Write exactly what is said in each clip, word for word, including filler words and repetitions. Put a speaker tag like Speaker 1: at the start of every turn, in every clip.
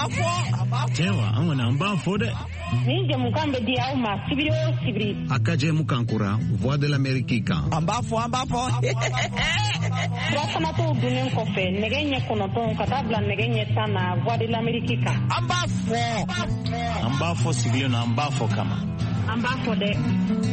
Speaker 1: fo.
Speaker 2: Tewa an wana an ba fo de.
Speaker 3: Ni jamukan be di aw ma sibiri o sibiri.
Speaker 2: Akaje mukankura Voix de l'Amérique kan.
Speaker 1: An ba fo, an ba fo.
Speaker 3: Fana to dunen ko fe nege nye konoton ka tabla nege nye sana Voix de l'Amérique kan.
Speaker 1: An ba fo.
Speaker 2: An ba fo sibiri na an ba fo kama.
Speaker 3: An ba fo de.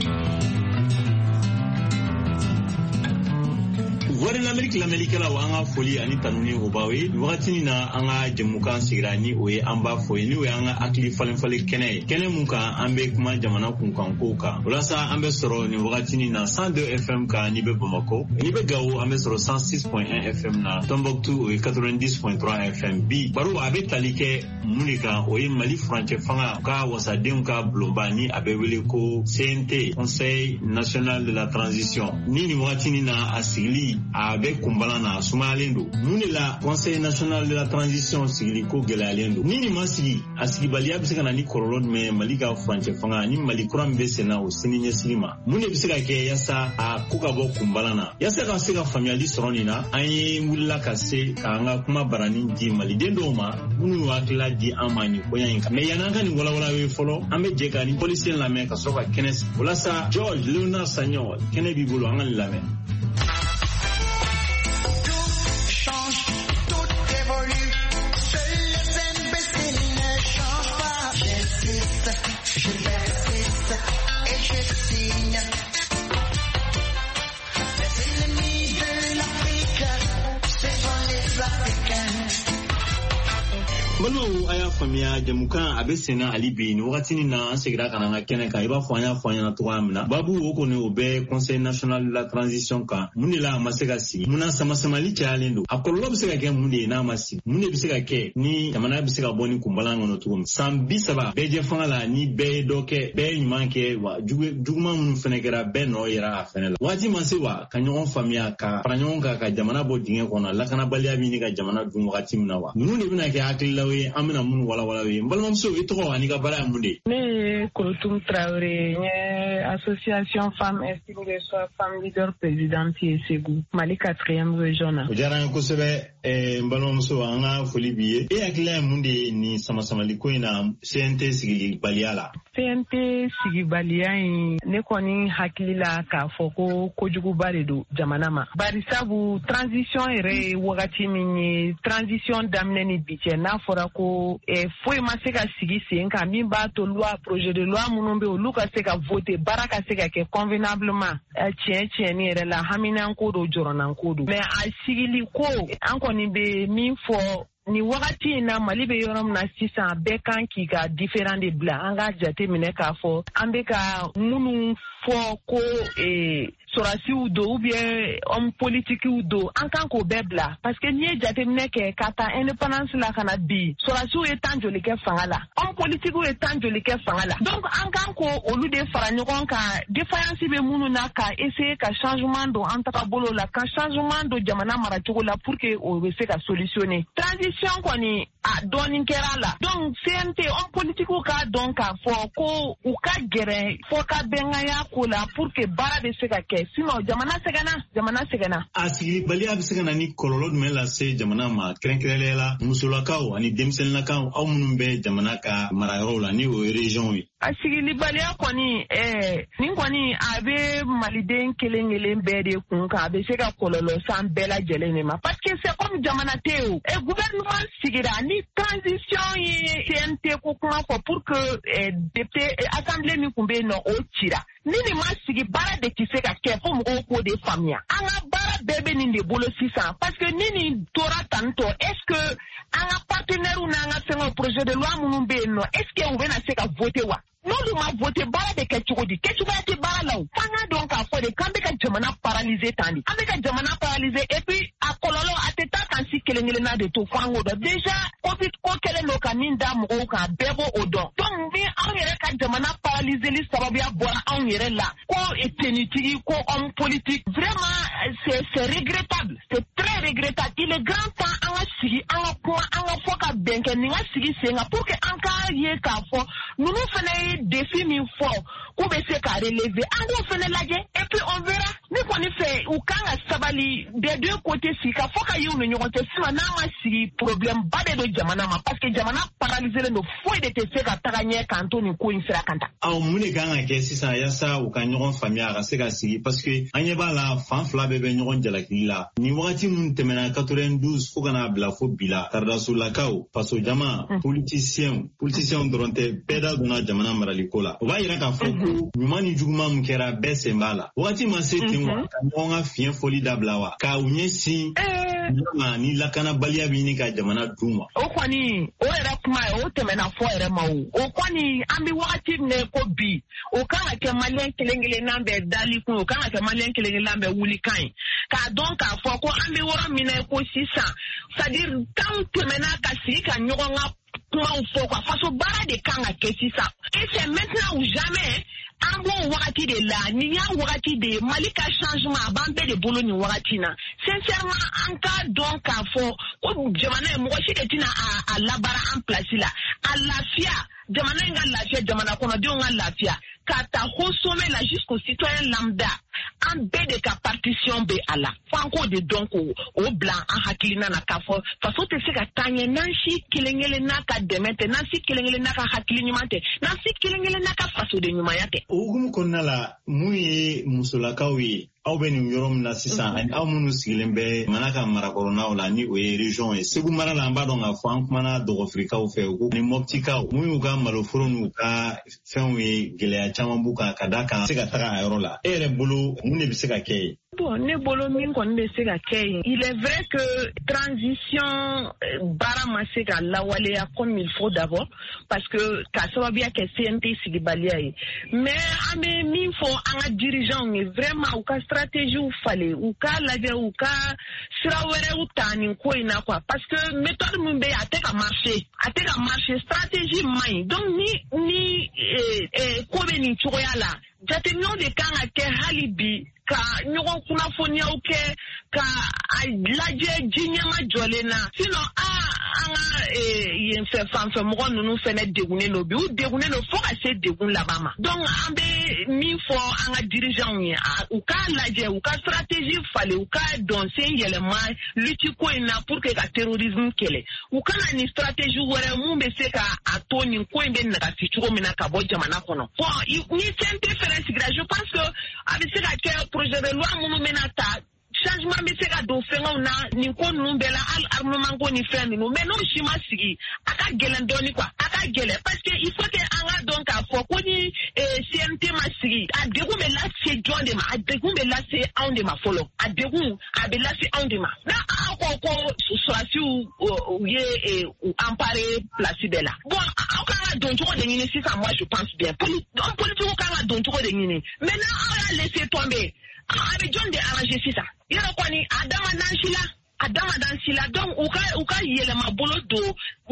Speaker 4: Voix de l'Amérique l'Amérique la wanga foli ani tanuni obawe wakati na anga jemukan sigirani oye amba foye ni we anga akli falen falen kene kene muka ambe kuma jamana kunkan koka ulasa ambe soro ni wakati ni na one oh two F M ka ni be Bamako ni be Gao ambe soro one oh six point one F M na Tombouctou oye ninety point three F M bi baru abe talike munika oye Mali franche fanga ka wasadem ka bloba ni abe wele ko C N T Conseil National de la Transition ni ni wakati ni na asigli avec kumbalana sumalendo munila Conseil National de la Transition sigiliko gelalendo nini masigi asigi balia bisika na ni korolod me malika franche fanga ni malikura mbese na usininye silima mune bisika ke yasa a kuka bo kumbalana yasa ka sika family soronina anye mulila kase kanga kuma barani di malidendo ma munu wakila di amani koyanka me yananga ni wala wala we folo ambe jeka ni police la me ka soka kenes wala sa George Leonard Sagnol kene bibulu angal la me. Malo aya famia jamukan abesena alibi ni wakati ni na segira kananga kene ka iba fanya fanya na tuamna babu woko ne obe Conseil National de la Transition ka munila masega si muna sama sama li chalendo akolo bisega ke munde na masi munde bisega ke ni tamana bisega boni kumbala ngono tuum sambi saba beje fangala ni be doke be nymanke wa juguma mun fenekera be no yera afenela waji masiwa kanyon famia ka pranyon ka ka jamana bo dinge kono la kana balia bi ni ka jamana dum wakati mnawa nunu ne bina ke akilla amina mun wala wala we mbalma mso ito ani ka bara munde
Speaker 5: ne Kolotum Traoré ne association femmes inspirées soit femme leader présidente et Ségou Mali quatrième région na
Speaker 4: ujara ko sebe e mbalma mso anga foli biye e akila munde ni sama sama liko ina C N T sigili baliala
Speaker 5: C N T sigi balia ne koni hakilila ka foko kojugu baredo jamana ma barisabu transition ere wakati minye transition damne ni biche na fora ko e foi maseka sigi senka mimba to loi projet de loi munombe oluka seka voter baraka seka ke convenablement tien tien ni ere la hamina nkodo jorona nkodo mais a sigili ko anko ni be min fo ni wakati na Mali be yorom na sisa bekan ki ga different de bla anga jate mine ka fo ambeka munu fo ko e sorasi ou do ou bien homme politique ou do ankan ko bebla parce que ni jate mine ke kata indépendance la kana bi sorasi ou etan joli ke fangala homme politique ou etan joli ke fangala donc ankan ko olu de faranyon ka défaillance be munu na ka essayer ka changement do antaka bolo la ka changement do jamana marachoko la pour que o be se ka solutionner transition kwani a doni kerala donc C N T homme politique ou ka donc ka fo ko ou ka gere fo ka benga ya ko la pour que bara de se ka ke sinon jamana segana jamana segana
Speaker 4: asigi bali abisegana ni kololo me la se jamana ma krenkelela musula kaw ani demsel na kaw aw munum be jamana ka marayro la ni o region wi
Speaker 5: asigi libali kwani eh ni kwani abe maliden kelengelen be de kun ka be se ka kololo san bela jelene ma parce que c'est comme jamana teo e gouvernement sigira ni transition yi C N T ko kuma ko pour que eh, député assemblée mi kumbe no o tira nini masigi bara de kise ka ke fo mo ko de famia anga bara bebe ni de bolo six ans parce que nini tora tanto est-ce que anga partenaire ou nanga fengo projet de loi munumbe no est-ce que on va na se ka voter wa non lu ma voter bara de ke chugodi ke chugati bara law fanga donc a fo de kambe ka jamana paralysé tandi ambe ka jamana paralysé et puis a kololo ateta kan si kelengele na de to fango do déjà covid ko kele no kaminda mo ka bebo odon donc bi an yere ka jamana paralysé li sababu ya bora an yere la ko etenitigi ko homme politique vraiment c'est c'est regrettable c'est très regrettable il est grand temps an sigi an ko an fo ka benke ni nga sigi senga pour que an ka ye ka fo nous fene défi mi fo ko be se ka relever an go fene laje et puis on verra ne kɔni fɛ u kan ka sabali des deux côtés si ka fɔ ka y'u ni ɲɔgɔn cɛ sinon n'a ma sigi problème ba de don jamana ma parce que jamana paralysé don foyi de tɛ se ka taga ɲɛ k'an to nin ko in sira kan ta.
Speaker 4: Aw mun de kan ka kɛ sisan yaasa u ka ɲɔgɔn faamuya a ka se ka sigi parce que an ɲɛ b'a la fan fila bɛɛ bɛ ɲɔgɔn jalakili la nin wagati min tɛmɛna quatre-vingt-douze fo ka n'a bila fo bi la karidasolakaw faso jama politisiyɛnw politisiyɛnw dɔrɔn tɛ bɛɛ da donna jamana marali ko la o b'a yira k'a fɔ ko ɲuman ni juguman min kɛra bɛɛ sen b'a la wagati ma se ten wa ka ɲɔgɔn ka fiɲɛ fɔli dabila wa ka u ɲɛsin ni lakanabaliya bɛ ɲini ka jamana dun wa.
Speaker 5: O kɔni o yɛrɛ kuma ye o tɛmɛna fɔ yɛrɛ ma o o kɔni an bɛ wagati min na ko bi o kan ka kɛ maliyɛn kelen kelenna bɛɛ dali kun o kan ka kɛ maliyɛn kelen kelenna bɛɛ wuli kan ye k'a dɔn k'a fɔ ko an bɛ yɔrɔ min na ko sisan c'est à dire temps tɛmɛna ka sigi ka ɲɔgɔn ka kumaw fɔ quoi faso baara de kan ka kɛ sisan et c'est maintenant ou jamais. An b'o wagati de la nin y'a wagati de ye Mali ka changement a b'an bɛɛ de bolo nin wagati na sincèrement an k'a dɔn k'a fɔ ko jamana ye mɔgɔ si de tɛna a, a labaara an place la a lafiya jamana in ka lafiya jamana kɔnɔdenw ka lafiya ka ta haut sommet la jusqu'au citoyen lambda an bɛɛ de ka partition bɛ a la f'an k'o de dɔn k'o o bila an hakilina na k'a fɔ faso tɛ se ka taa ɲɛ n'an si kelen kelen n'a ka dɛmɛ tɛ n'an si kelen kelen n'a ka hakili ɲuman tɛ n'an si kelen kelen n'a ka faso de ɲumanya tɛ.
Speaker 4: O hukumu kɔnɔna la mun ye musolakaw ye aw bɛ nin yɔrɔ min na sisan ani aw minnu sigilen bɛ jamana ka marakɔrɔnaw la ni o ye région ye Segu mara la an b'a dɔn k'a fɔ an kumana dɔgɔfirikaw fɛ ko ni Moptikaw mun y'u ka maloforo n'u ka fɛnw ye gɛlɛya caman b'u kan ka d'a kan se ka taga a yɔrɔ la e yɛrɛ bolo mun de bɛ se ka kɛ ye.
Speaker 5: Bon, ne bolo min kɔni bɛ se ka kɛ yen il est vrai que transition baara ma se ka lawaleya comme il faut d'abord parce que ka sababuya kɛ C N T sigibaliya ye mais an bɛ min fɔ an ka dirigeants ye vraiment u ka stratégie falen u ka lajɛ u ka sira wɛrɛw ta nin ko in na quoi parce que méthode min bɛ yen a tɛ ka marcher a tɛ ka marcher stratégie man ɲi donc ni ni ko bɛ nin cogoya la jateminɛw de kan ka kɛ hali bi ka ɲɔgɔn kunnafoniyaw kɛ ka a lajɛ ji ɲɛma jɔlen na sinon a an ka yen fɛ fanfɛ mɔgɔ ninnu fɛnɛ degunnen don bi u degunnen don fo ka se degun laban ma donc an bɛ min fɔ an ka dirigeants ye u k'a lajɛ u ka stratégie falen u ka dɔn sen yɛlɛma lutte ko in na pour que ka terrorisme kɛlɛ u kana ni stratégie wɛrɛ mun bɛ se ka a to nin ko in bɛ nagasi cogo min na ka bɔ jamana kɔnɔ bon ni C N T fɛnɛ sigira je pense que a bɛ se ka kɛ projet de loi minnu bɛna ta changement bɛ se ka don fɛngɛw na nin ko ninnu bɛɛ la hali armement ko ni fɛn ninnu mais n'o si ma sigi a ka gɛlɛn dɔɔni quoi a ka gɛlɛn parce que il faut que an ka dɔn k'a fɔ ko ni C N T ma sigi a degun bɛ lase jɔn de ma a degun bɛ lase anw de ma fɔlɔ a degun a bɛ lase anw de ma n'a aw ko ko sɔrɔsiw u ye u empare place bɛɛ la bon aw kan ka don cogo de ɲini sisan moi je pense bien politiciens kan ka don cogo de ɲini maintenant aw y'a laisser tomber a bɛ jɔn de arranger sisan yɔrɔ kɔni a dama dan si la a dama dan si la donc u ka u ka yɛlɛma bolo don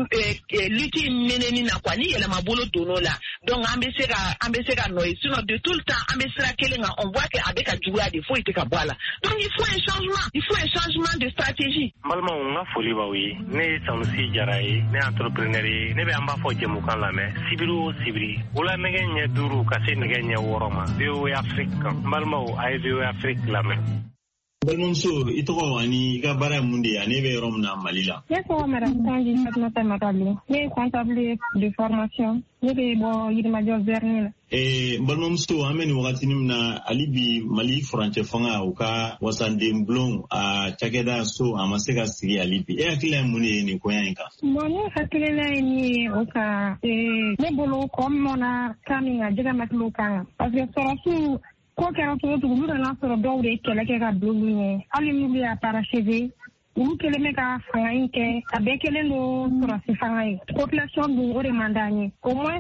Speaker 5: lutte meneni na quoi ni yɛlɛma bolo donn'o la donc an bɛ se ka an bɛ se ka nɔ ye sinon de tout le temps an bɛ sira kelen kan on voit que a bɛ ka juguya de foyi tɛ ka bɔ a la donc il faut un changement il faut un changement de stratégie.
Speaker 6: n balimaw n ka foli b'aw ye ne ye Sanusi Jara ye ne ye entrepreneur ye ne bɛ an b'a fɔ jɛmukan lamɛn sibiri o sibiri wula nɛgɛ ɲɛ duuru ka se nɛgɛ ɲɛ wɔɔrɔ ma V O A Afrique kan n balimaw a ye V O A Afrique lamɛn.
Speaker 4: Balimamuso i tɔgɔ ani i ka baara ye mun de ye ani bɛ yɔrɔ min na Mali la.
Speaker 7: Ne tɔgɔ Madame Tanji Fatumata Matali ne ye comptable de formation ne bɛ bɔ Yirimajɔ Verni la.
Speaker 4: Eh, balimamuso an bɛ nin wagati min na hali bi Mali furancɛ fanga u ka wasanden bulon a cakɛda so a ma se ka sigi hali bi e hakilila ye mun de ye nin koɲa in kan.
Speaker 7: Bon ne hakilila ye min ye o ka ne bolo kɔ min mɔna kan min ka jɛgɛ matiliw kan parce que sɔrɔsiw ko kɛra cogo cogo olu nana sɔrɔ dɔw de kɛlɛ kɛ ka don olu ɲɛ hali n'olu y'a parachever olu kelen bɛ ka fanga in kɛ a bɛɛ kelen don sɔrɔsi fanga ye population dun o de man d'an ye au moins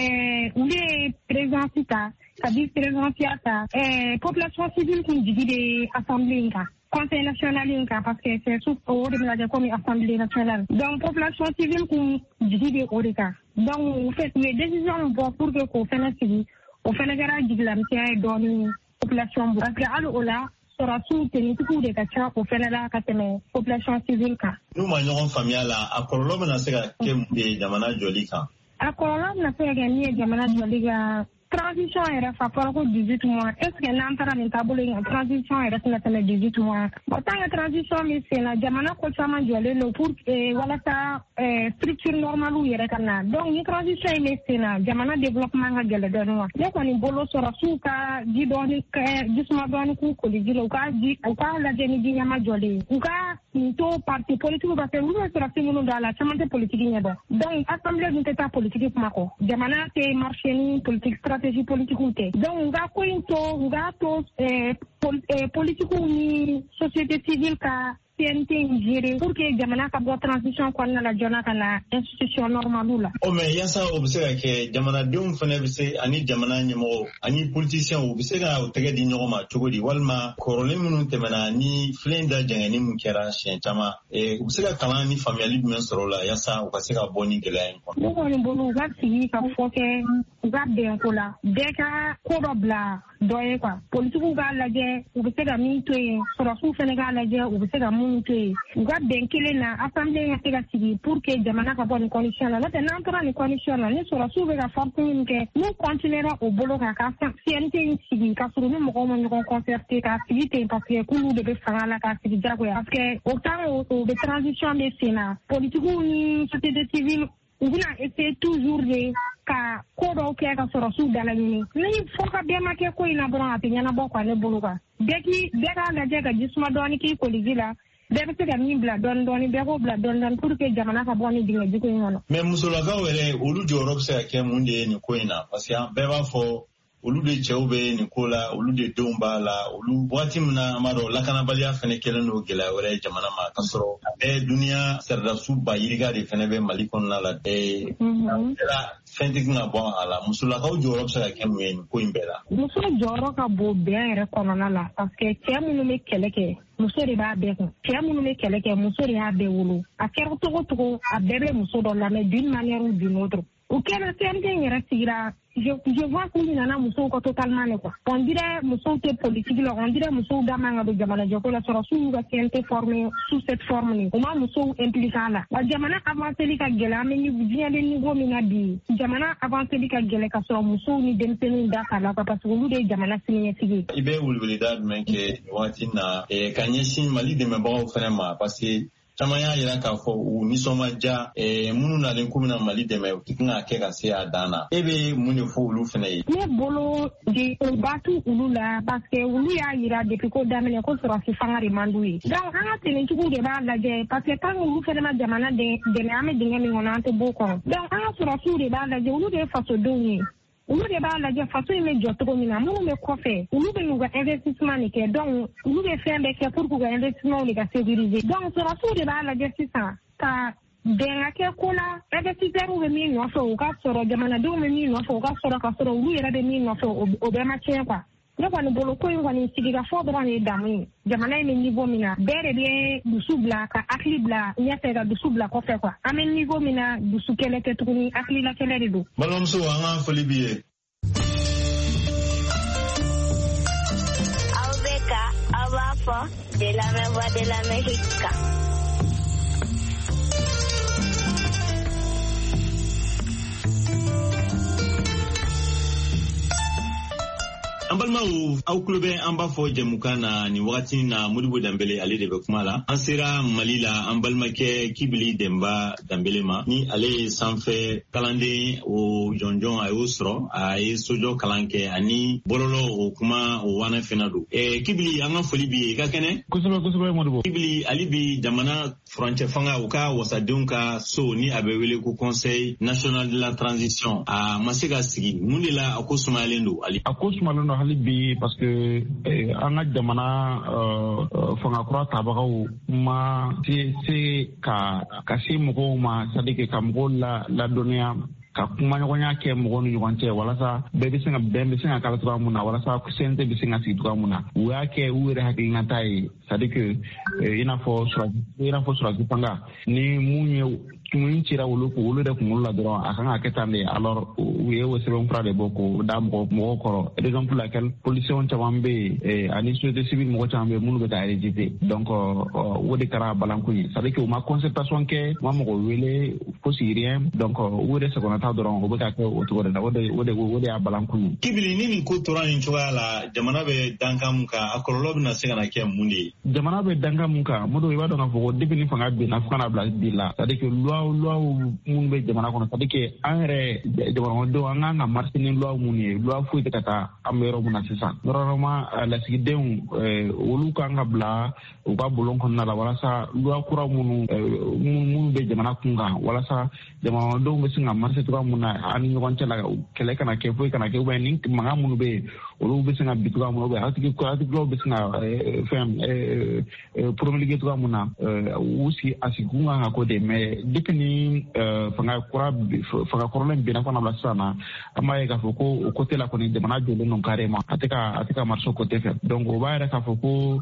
Speaker 7: olu ye présidence ta ka vice présidentiya ta population civile kun jigi de assemblée in kan conseil national in kan parce que c'est sous o de bɛ lajɛ comme assemblée nationale donc population civile kun jigi de o de kan donc u fait u ye décision bɔ pour que k'o fɛnɛ sigi o fɛnɛ kɛra jigilamisɛnya ye dɔɔni population bɔ parce que hali o la sɔrɔsiw tenitigiw de ka ca o fɛnɛ la ka tɛmɛ population civile kan.
Speaker 4: N'u ma ɲɔgɔn faamuya la a kɔlɔlɔ bɛna se ka kɛ mun de ye jamana jɔli kan.
Speaker 7: A kɔlɔlɔ bɛna se ka kɛ min ye jamana jɔli kan transition yɛrɛ fa fɔra ko dix-huit mois est ce que n'an taara nin taabolo in kan transition yɛrɛ tɛna tɛmɛ dix-huit mois kan bon tant que transition min sen na jamana ko caman jɔlen don pour walasa structure normale yɛrɛ ka na donc ni transition in bɛ sen na jamana développement ka gɛlɛ dɔɔnin wa ne kɔni bolo sɔrɔsiw ka ji dɔɔnin jisuma dɔɔnin k'u koli ji la u ka ji u ka lajɛ ni ji ɲɛma jɔlen u ka to parti politique parce que olu bɛ sɔrɔsi minnu don a la caman tɛ politique ɲɛdɔn donc assemblée dun tɛ taa politique kuma kɔ jamana tɛ marché ni politique stratégie politique tɛ donc u ka ko in to u ka to politique ni société civile ka C N T gérer pour que jamana ka bɔ transition kɔnɔna la joona ka na institution normale la.
Speaker 4: O mais yasa o bɛ se ka kɛ jamanadenw fana bɛ se ani jamana ɲɛmɔgɔ ani politiciens u bɛ se ka u tɛgɛ di ɲɔgɔn ma cogo di walima kɔrɔlen minnu tɛmɛna ni filen da jɛngɛni min kɛra siɲɛ caman u bɛ se ka kalan ni faamuyali jumɛn sɔrɔ o la yasa u ka se ka bɔ ni gɛlɛya in kɔnɔ. Ne
Speaker 7: kɔni bolo u ka sigi ka fɔ kɛ u ka bɛn ko la bɛɛ ka ko dɔ bila dɔ ye quoi politiciens k'a lajɛ u bɛ se ka min to yen sɔrɔsiw fana k'a lajɛ u bɛ se ka mun to yen u ka bɛn kelen na assemblée ka se ka sigi pour que jamana ka bɔ nin condition la n'o tɛ n'an tora nin condition la ni sɔrɔsiw bɛ ka force min kɛ n'u continuera o bolo kan ka C N T in sigi ka sɔrɔ ni mɔgɔw ma ɲɔgɔn concerté k'a sigi ten parce que k'olu de bɛ fanga la k'a sigi jagoya parce que o temps o bɛ transition bɛ sen na politiciens ni société civile u bɛna essayer toujours de ka ko dɔw kɛ ka sɔrɔsiw dalaɲini ni fɔ ka bɛɛ ma kɛ ko in na dɔrɔn a tɛ ɲɛnabɔ quoi ne bolo quoi bɛɛ k'i bɛɛ k'a lajɛ ka jisuma dɔɔnin k'i koli ji la bɛɛ bɛ se ka min bila dɔɔnin dɔɔnin bɛɛ k'o bila dɔɔnin dɔɔnin pour que jamana ka bɔ ni dingɛ jugu in kɔnɔ.
Speaker 4: mais musolakaw yɛrɛ olu jɔyɔrɔ bɛ se ka kɛ mun de ye nin ko in na parce que bɛɛ b'a fɔ olu de cɛw bɛ nin ko la olu de denw b'a la olu waati min na an b'a dɔn lakanabaliya fana kɛlen don gɛlɛya wɛrɛ ye jamana ma ka sɔrɔ ɛɛ duniya saridasu ba yirika de fana bɛ mali kɔnɔna la ɛɛ kɛra fɛn tɛ ka bɔ a la musolakaw jɔyɔrɔ bɛ se ka kɛ mun ye nin ko in bɛɛ la.
Speaker 7: muso jɔyɔrɔ ka bon bɛn yɛrɛ kɔnɔna la parce que cɛ minnu bɛ kɛlɛ kɛ muso de b'a bɛɛ kun cɛ minnu bɛ kɛlɛ kɛ muso de y'a bɛɛ wolo a kɛra cogo cogo a bɛɛ bɛ muso dɔ la mais d'une manière ou d'une autre u kɛra C N T yɛrɛ sigira je je vois k'u ɲinana musow kɔ totalement de quoi on dirait musow tɛ politique la on dirait musow da man ka don jamanajɔko la sɔrɔsiw y'u ka C N T formé sous cette forme nin u ma musow impliqué a la wa jamana avanceli ka gɛlɛ an bɛ diɲɛ bɛ niveau min na bi jamana avanceli ka gɛlɛ ka sɔrɔ musow ni denmisɛnninw da k'a la quoi parce que olu de ye jamana siniɲɛsigi.
Speaker 4: i bɛ weleweleda jumɛn kɛ waati na ka ɲɛsin mali dɛmɛbagaw fana ma parce que caman y'a jira k'a fɔ u nisɔndiya minnu nalen ko bɛna mali dɛmɛ u tɛ kan ka kɛ ka se a dan na e bɛ mun de fɔ olu fana ye.
Speaker 7: ne bolo de o ba t'u olu la parce que olu y'a jira depuis ko daminɛ ko sɔrɔsi fanga de man d'u ye donc an ka tenentigiw de b'a lajɛ parce que tant que olu fana ma jamana dɛmɛ an bɛ dingɛ min kɔnɔ an tɛ bɔ o kɔnɔ donc an ka sɔrɔsiw de b'a lajɛ olu de ye fasodenw ye. olu de b'a lajɛ faso in bɛ jɔ cogo min na minnu bɛ kɔfɛ olu bɛ y'u ka investissement de kɛ donc olu bɛ fɛn bɛɛ kɛ pour k'u ka investissement de ka sécuriser donc sɔrɔsiw de b'a lajɛ sisan ka bɛn ka kɛ ko la investisseurs bɛ min nɔfɛ u ka sɔrɔ jamanadenw bɛ min nɔfɛ u ka sɔrɔ ka sɔrɔ olu yɛrɛ bɛ min nɔfɛ o bɛɛ ma tiɲɛ quoi ne kɔni bolo ko in kɔni sigikafɔ dɔrɔn de ye damu ye jamana in bɛ niveau min na bɛɛ de bɛ dusu bila ka hakili bila ɲɛfɛ ka dusu bila kɔfɛ quoi an bɛ niveau min na dusu kɛlɛ tɛ tuguni hakilila kɛlɛ de don.
Speaker 4: balimamuso an ka foli b'i ye.
Speaker 8: aw bɛ ka aw b'a fɔ de la même voix de l'Amérique kan.
Speaker 4: an balimaw aw tulo bɛ an b'a fɔ jɛmukan na nin wagati na Modibo Danbele ale de bɛ kuma la an sera Mali la an balimakɛ Kibili Denba Danbele ma ni ale ye sanfɛ kalanden o jɔnjɔn a y'o sɔrɔ a ye sojɔ kalan kɛ ani bɔlɔlɔ o kuma o wana fɛnɛ don ɛɛ Kibili an ka foli b'i ye i ka kɛnɛ.
Speaker 2: kosɛbɛ kosɛbɛ Modibo.
Speaker 4: Kibili ale bi jamana furancɛ fanga u ka wasadenw ka so ni a bɛ wele ko conseil national de la transition a ma se ka sigi mun de la a ko sumayalen don ali.
Speaker 9: a ko sumayalen don hali bi parce que an ka jamana fanga kura tabagaw ma se se ka ka se mɔgɔw ma c'est à dire ka mɔgɔw la ladɔnniya ka kuma ɲɔgɔnya kɛ mɔgɔw ni ɲɔgɔn cɛ walasa bɛɛ bɛ se ka bɛn bɛ se ka kala cogoya mun na walasa C N T bɛ se ka sigi cogoya mun na u y'a kɛ u yɛrɛ hakilinata ye c'est à dire que i n'a fɔ i n'a fɔ surasi fanga ni mun ye tumun cira wulu ko wulu de kun la dron akan aketande alors wiye wo sebon fra de boko dam ko mo ko exemple laquelle police on chambe e ani société civile mo chambe munu be ta réalité donc wodi kara balanku ni ça veut dire que ma concertation ke ma mo wele ko sirien donc wodi se ko na ta dron ko be ka ko to wodi wodi wodi wodi balanku ni
Speaker 4: kibili nini ko toran chuala jamana be dankam ka akololo na segana ke mundi
Speaker 9: jamana be dankam ka modo iba do na fo debini fanga be na fana bla dilla ça veut dire que loi loi mun be jamana ko ça veut dire que enre jamana do anga na martini loi mun ni loi fu te kata amero mun asisa normalement la sigidem wolu ka nga bla o ba bolon ko na la wala sa loi kura mun mun be jamana kunga wala sa jamana do be singa marse to mun na ani ngon tela kele kana ke fu kana ke be nin manga mun be wolu be singa bitwa mun be hati ko hati ko be singa fem promulguer to mun na usi asigunga nga ko de mais dipini fanga kura fanga problème bi na ko na bla sana amaye ka foko côté la ko ni jamana jole non carrément atika atika marso côté fait donc o ba ra ka foko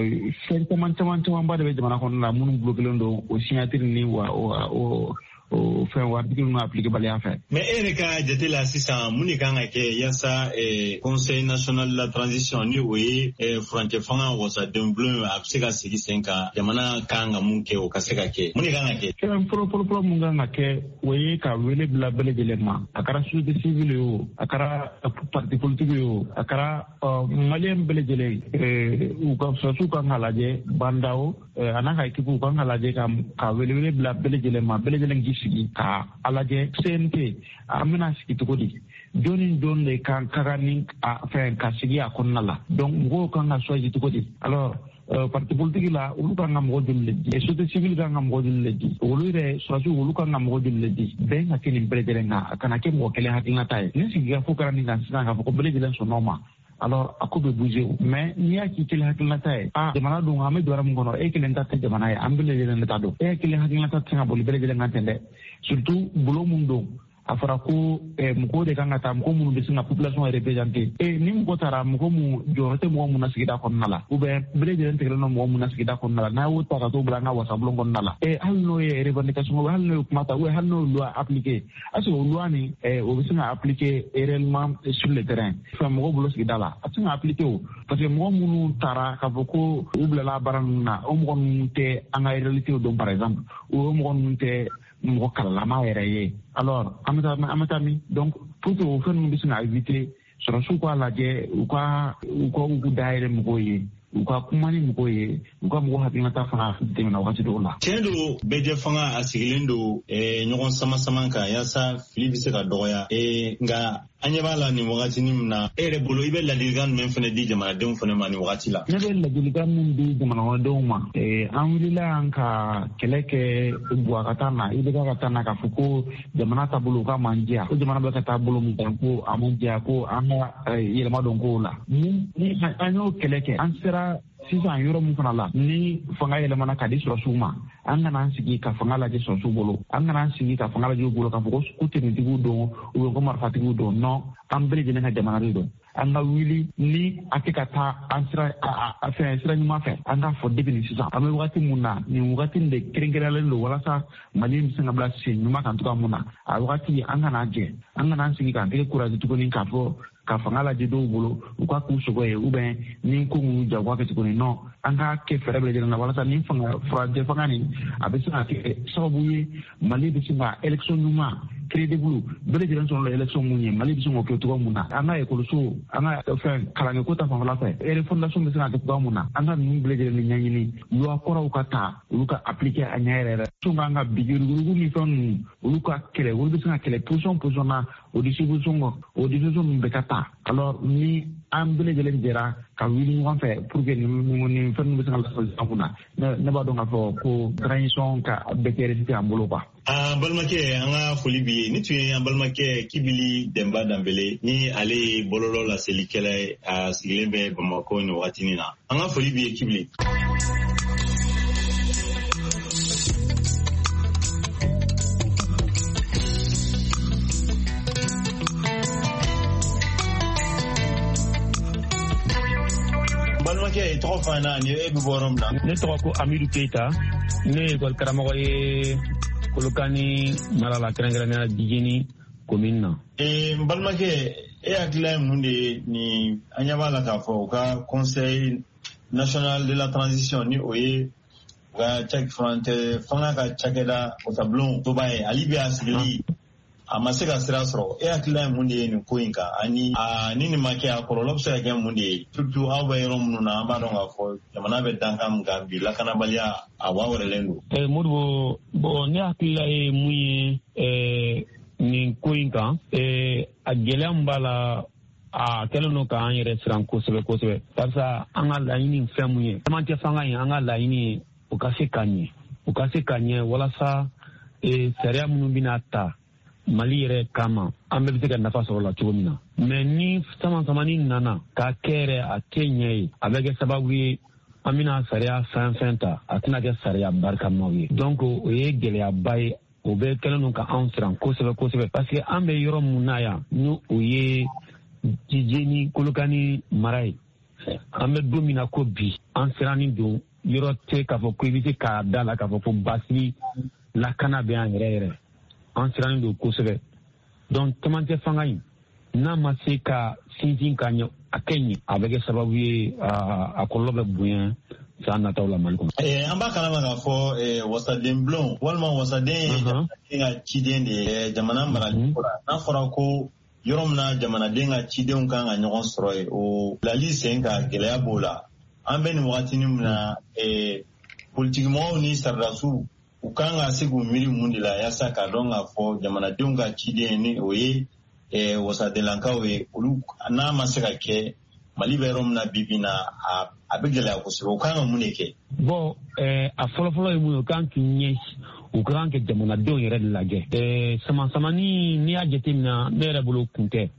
Speaker 9: sen taman taman taman ba de jamana ko na mun bloquer ndo o signature ni wa o o fait war bi no appliquer bali affaire
Speaker 4: mais ereka jete la sisa muni kanga ke yasa e conseil national de la transition ni oui e franche fanga wasa dembleu absega sigi senka jamana kanga munke o kaseka ke muni kanga ke
Speaker 9: kan pro pro pro mun kanga ke oui ka wele bla bele jelema akara société civile yo akara parti politique yo akara malien bele jele e u ka so ka ngalaje bandao anaka ekipu ka ngalaje ka ka wele wele bla bele jelema bele jele sigi ka alaje C N T amina sigi tokodi doni don le kan kagani a fe ka sigi akonnala donc ngo kan na soji tokodi alors parti politique la ulu kan ngam godul leddi et société civile kan ngam godul leddi ulu re soju ulu kan ngam godul leddi be ngakini bredere nga kana ke mo kele hatinga tay ni sigi ga fukara ni kan sina ga fuko bredere so normal alors akobe bouger mais ni ya ki kele hakilna tay ah jamana do ngame do ram ngono e kele ntatte jamana e ambele le nta do e kele hakilna tatte ngaboli bele le ngantende surtout bulo mundo afara ko mko de kanga tam ko mun bisinga population est représentée et nim ko tara mko mu jorote mo mun nasigida kon nala ou ben bele de integrer no mo mun nasigida kon nala na wo tara to branga wasa blon kon nala e halno e revendication hal no mata ou halno loi appliquer aso loi ni e o bisinga appliquer réellement sur le terrain fam mo bulo sigida la asinga appliquer o parce que mo mun tara ka boko ubla la baranna o mo te anga réalité do par exemple o mo te mo kala ma yere alors amata amata mi donc pour que vous faites une mission à éviter sur ce quoi la guerre ou quoi ou quoi ou d'ailleurs mo koye ou quoi kumani mo koye ou quoi mo hakina ta fana de na wakati do la
Speaker 4: tendo beje fanga asigilendo e nyogon sama samanka yasa Philippe Seka doya e nga anyabala ni wakati ni mna ere bolo ibe la diligan men fene di jamana dem fene mani wakati la
Speaker 9: nebe la diligan mun di jamana do ma e anwila anka keleke buakata na ibe ka katana ka fuko jamana tabulu ka manjia ko jamana ba ka tabulu mun ko amunjia ko ama yelma don ko la ni anyo keleke ansera sisan yoro mun fana la ni fanga yele mana kadi sura suma an kana sigi ka fanga la je so bolo an kana sigi ka fanga la je bolo ka foko ku te ni digu do o ko marfa digu do no an bele je na jamana do an ga wili ni akika ta ansira a fe ansira ni ma fe an ga fo debini sisan am wakati munna ni wakati de kringerale lo wala sa mali msinga bla si nyuma kan tuka munna a wakati an kana je an kana sigi ka te courage to ko ni ka fo ka fanga la je do bolo u ka ku sogo e u ben ni ko mu jagwa ke ko ni no anga ke fereble de na wala sa ni fanga fraude fanga ni abisa ke sababu yi mali bi singa election nyuma crédible bele de son election munye mali bi singa ko to muna anga e ko so anga fe kala ne ko ta fanga la fe e fondation bi singa ko muna anga ni bele de ni nyanyi ni yo akora u ka ta u ka appliquer a nyaere so anga bigiru gugu ni ton u ka kele u bi singa kele position position na o distribution o distribution bekata alors ni ambele de l'endera ka wili ngon fe pour que ni ni fenn bi sangal ko amuna ne ba do nga fo ko transition ka bekere ci ambulo ba
Speaker 4: a balmake anga folibi ni tuye balmake kibili demba dambele ni ale bololo la selikele a silembe bamako ni watinina anga folibi kibili balmake to fana ni e bi borom da
Speaker 10: ne to ko Amidou Keita ne gol karamo e
Speaker 9: Kolokani marala kɛrɛnkɛrɛnnenya Dijeni commune na.
Speaker 4: Eh Mbalmake e hakilila mun de ni an ɲɛ b'a la k'a fɔ u ka conseil national de la transition ni o ye u ka fanga ka cakɛda o tablon toba ye ali bɛ a sigili a ma se ka sira sɔrɔ e hakilila mun de ye nin ko in kan ani ni nin ma kɛ a kɔlɔlɔ bɛ se ka kɛ mun de ye surtout aw bɛ yɔrɔ minnu na an b'a dɔn k'a fɔ jamana bɛ dankan min kan bi lakanabaliya a wawɛrɛlen don.
Speaker 9: Eh Modibo bon ne hakilila ye mun ye eh nin ko in kan eh a gɛlɛya min b'a la a kɛlen don k'an yɛrɛ siran kosɛbɛ kosɛbɛ barisa an ka laɲini fɛn mun ye cɛmancɛ fanga in an ka laɲini o ka se ka ɲɛ o ka se ka ɲɛ walasa eh sariya minnu bɛna ta Mali yɛrɛ kama an bɛɛ bɛ se ka nafa sɔrɔ la cogo min na mais ni sama samani nana k'a kɛ yɛrɛ a tɛ ɲɛ ye a bɛ kɛ sababu ye an bɛna sariya fɛn fɛn ta a tɛna kɛ sariya barikamaw ye donc o ye gɛlɛyaba ye o bɛ kɛlen don ka anw siran kosɛbɛ kosɛbɛ parce que an bɛ yɔrɔ mun na yan ni o ye Dijeni Kolokani mara ye an bɛ don min na ko bi an sirannen don yɔrɔ tɛ k'a fɔ ko i bɛ se k'a da la k'a fɔ ko basigi lakana bɛ an yɛrɛ yɛrɛ an sirannen don kosɛbɛ donc cɛmancɛ fanga in n'a ma se ka sinsin ka ɲɛ a kɛ ɲɛ a bɛ kɛ sababu ye a kɔlɔlɔ bɛ bonya san nataw la Mali kɔnɔ.
Speaker 4: An b'a kalama k'a fɔ wasaden bulon walima wasaden ka ciden de ye jamana marali ko la n'a fɔra ko yɔrɔ min na jamanaden ka cidenw kan ka ɲɔgɔn sɔrɔ ye o bilali sen ka gɛlɛya b'o la an bɛ nin wagatinin min na politikimɔgɔw ni saridasiw u kan ka se k'u miiri mun de la yaasa k'a dɔn k'a fɔ jamanadenw ka ciden ni o ye wasadenlankaw ye olu n'a ma se ka kɛ Mali bɛ yɔrɔ min na bi bi na a bɛ gɛlɛya kosɛbɛ o kan ka mun de kɛ.
Speaker 9: Bon a fɔlɔfɔlɔ ye mun ye o kan k'i ɲɛ u kan kɛ jamanadenw yɛrɛ de lajɛ samasamani n'i y'a jateminɛ ne yɛrɛ bolo kun tɛ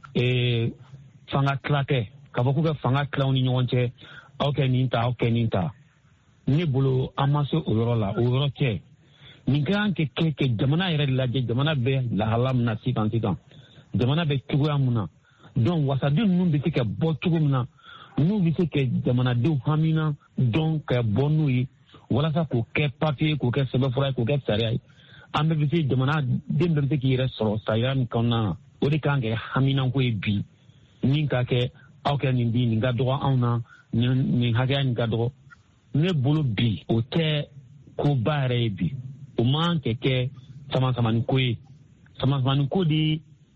Speaker 9: fanga tila tɛ k'a fɔ k'u bɛ fanga tilaw ni ɲɔgɔn cɛ aw kɛ nin ta aw kɛ nin ta ne bolo an ma se o yɔrɔ la o yɔrɔ tɛ nin kan kɛ kɛ kɛ jamana yɛrɛ de lajɛ jamana bɛ lahala min na sisan sisan jamana bɛ cogoya min na donc wasaden ninnu bɛ se ka bɔ cogo min na n'u bɛ se ka jamanadenw hamina dɔn ka bɔ n'u ye walasa k'o kɛ papiye k'o kɛ sɛbɛnfura ye k'o kɛ sariya ye an bɛɛ bɛ se jamana den bɛɛ bɛ se k'i yɛrɛ sɔrɔ sariya min kɔnɔna na o de kan kɛ haminanko ye bi min ka kɛ aw kɛ nin di nin ka dɔgɔ anw na nin hakɛya nin ka dɔgɔ ne bolo bi o tɛ koba yɛrɛ ye bi o man kɛ kɛ samasamaniko ye samasamaniko de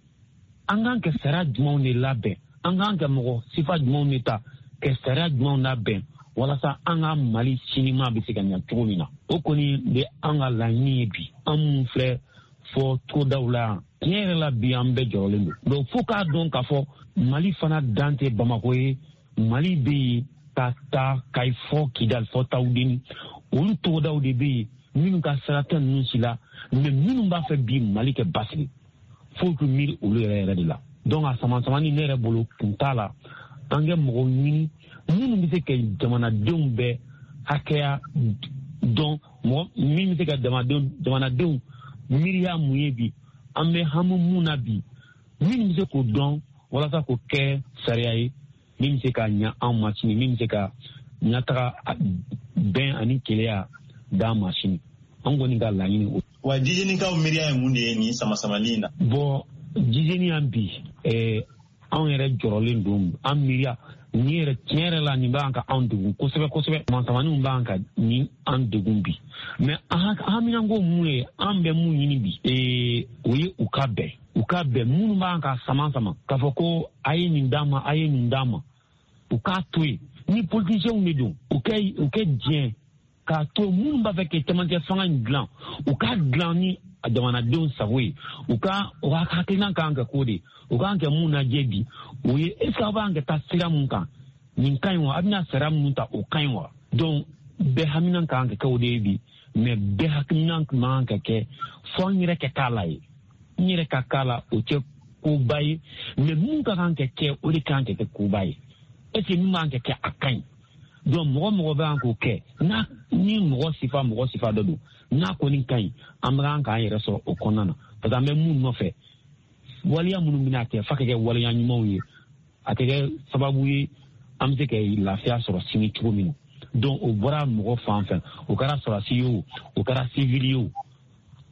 Speaker 9: an kan kɛ sariya jumɛnw de labɛn an kan kɛ mɔgɔ sifa jumɛnw de ta kɛ sariya jumɛnw labɛn walasa an ka Mali sinima bɛ se ka ɲɛ cogo min na o kɔni bɛ an ka laɲini ye bi an minnu filɛ fɔ togodaw la yan tiɲɛ yɛrɛ la bi an bɛɛ jɔrɔlen don donc fo k'a dɔn k'a fɔ Mali fana dan tɛ Bamako ye Mali bɛ yen ka taa Kayi fɔ Kidali fɔ Tawudeni olu togodaw de bɛ yen minnu ka sira tɛ ninnu si la mais minnu b'a fɛ bi Mali kɛ basigi fo k'u miiri olu yɛrɛ yɛrɛ de la donc a samasamani ne yɛrɛ bolo kun t'a la an kɛ mɔgɔw ɲini minnu bɛ se ka jamanadenw bɛɛ hakɛya dɔn mɔgɔ min bɛ se ka jamanadenw jamanadenw miiriya mun ye bi an bɛ hami mun na bi minnu bɛ se k'o dɔn walasa k'o kɛ sariya ye min bɛ se ka ɲɛ an ma sini min bɛ se ka ɲɛtaga bɛn ani keleya d'an ma sini an kɔni ka laɲini o.
Speaker 4: Wa Dijenikaw miiriya ye mun de ye nin samasamali in na.
Speaker 9: Bon Dijeni yan bi anw yɛrɛ jɔrɔlen don an miiriya ni yɛrɛ tiɲɛ yɛrɛ la nin b'an ka anw degun kosɛbɛ kosɛbɛ samasamaniw b'an ka ni an degun bi mais an haminanko mun ye an bɛ mun ɲini bi o ye u ka bɛn u ka bɛn minnu b'an ka sama sama k'a fɔ ko a ye nin d'an ma a ye nin d'an ma u k'a to yen ni politiciens de don u kɛ u kɛ diɲɛ k'a to minnu b'a fɛ ka cɛmancɛ fanga in dilan u k'a dilan ni jamanadenw sago ye u ka u ka hakilina kan kɛ ko de u kan kɛ mun lajɛ bi o ye est-ce que aw b'an kɛ taa sira mun kan nin ka ɲi wa a bɛna sariya mun ta o ka ɲi wa donc bɛɛ hamina kan ka kɛ o de ye bi mais bɛɛ hakilina man ka kɛ fɔ n yɛrɛ ka k'a la ye n yɛrɛ ka k'a la o tɛ koba ye mais mun ka kan ka kɛ o de kan ka kɛ koba ye est-ce que min b'an ka kɛ a ka ɲi donc mɔgɔ mɔgɔ b'an k'o kɛ n'a ni mɔgɔ sifa mɔgɔ sifa dɔ don n'a kɔni ka ɲi an bɛ kan k'an yɛrɛ sɔrɔ o kɔnɔna na parce que an bɛ mun nɔfɛ waleya minnu bɛna kɛ f'a ka kɛ waleya ɲumanw ye a tɛ kɛ sababu ye an bɛ se ka lafiya sɔrɔ sini cogo min na donc o bɔra mɔgɔ fan fɛ o kɛra sɔrɔdasi ye o o kɛra civil ye o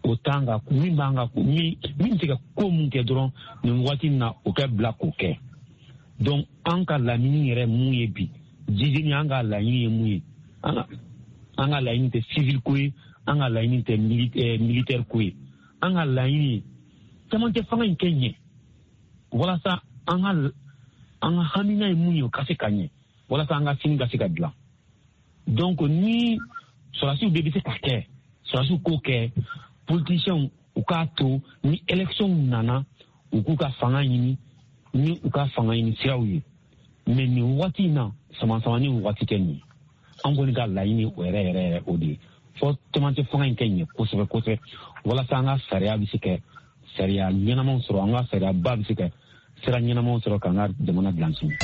Speaker 10: o tanga min banga ko mi min tika ko mun ke dron ni wati na o ka bla ko ke donc an ka la mini yɛrɛ mun ye bi jiji ni an ka la yini ye mun ye an an ka la yini tɛ civil ko ye an ka la yini tɛ militaire ko ye an ka la yini caman tɛ fanga in kɛ ɲɛ walasa an ka an ka hamina ye mun ye o ka se ka ɲɛ walasa an ka sini ka se ka dilan donc ni sɔrɔsiw de bɛ se ka kɛ sɔrɔsiw k'o kɛ politiciens u k'a to ni élection nana u k'u ka fanga ɲini ni u ka fanga ɲini siraw ye mais nin waati in na sama-sama ni waati tɛ nin an kɔni ka laɲini o yɛrɛ yɛrɛ yɛrɛ o de ye fɔ caman tɛ fanga in kɛ ɲɛ kosɛbɛ kosɛbɛ walasa an ka sariya bɛ se ka sariya ɲɛnamaw sɔrɔ an ka sariya ba bɛ se ka sira ɲɛnamaw sɔrɔ k'an ka jamana dilan sini.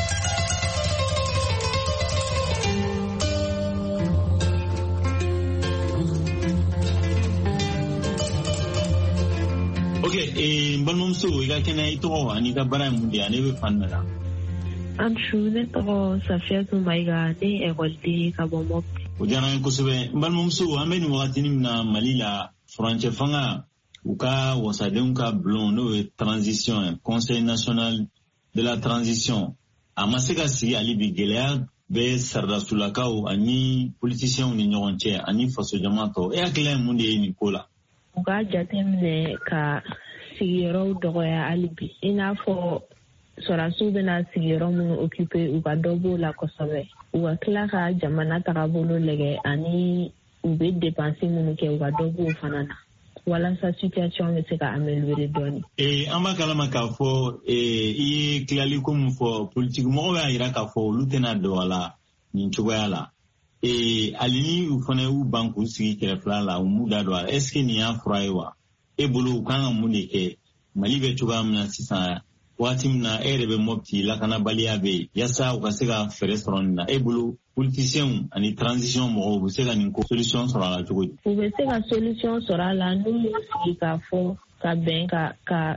Speaker 4: Ok, eh, balimamuso i ka kɛnɛ i tɔgɔ ani ka baara ye mun de ye ne bɛ fan min na.
Speaker 11: An su ne tɔgɔ Safiyatu Mayiga ne ekɔliden ka bɔ Mopti.
Speaker 4: O diyara n ye kosɛbɛ n balimamuso an bɛ nin wagatinin min na Mali la furancɛ fanga u ka wasadenw ka bulon n'o ye transition ye Conseil national de la transition a ma se ka sigi hali bi gɛlɛya bɛ saridasolakaw ani politiciens ni ɲɔgɔn cɛ ani faso jama tɔ e hakilila ye mun de ye nin ko la.
Speaker 11: U ka jateminɛ ka sigiyɔrɔw dɔgɔya hali bi i n'a fɔ sɔrɔsiw bɛna sigiyɔrɔ minnu occupé u ka dɔ b'o la kosɛbɛ u ka tila ka jamana tagabolo lajɛ ani u bɛ dépense minnu kɛ u ka dɔ b'o fana na walasa situation bɛ se ka améliorer dɔɔni.
Speaker 4: Eh, an b'a kalama k'a fɔ eh, i ye tilali ko min fɔ politique mɔgɔw y'a jira k'a fɔ olu tɛna don a la nin cogoya la. Eh, hali ni u fana y'u ban k'u sigi kɛrɛfɛla la u m'u da don a la est ce que nin y'a fura ye wa? E bolo u kan ka mun de kɛ Mali bɛ cogoya min na sisan waati min na e yɛrɛ bɛ Mopti lakanabaliya bɛ yen yasa u ka se ka fɛɛrɛ sɔrɔ nin na e bolo politiciens ani transition mɔgɔw u bɛ se ka nin ko solution sɔrɔ a la cogo di?
Speaker 11: U bɛ se ka solution sɔrɔ a la n'u y'u sigi k'a fɔ ka bɛn ka ka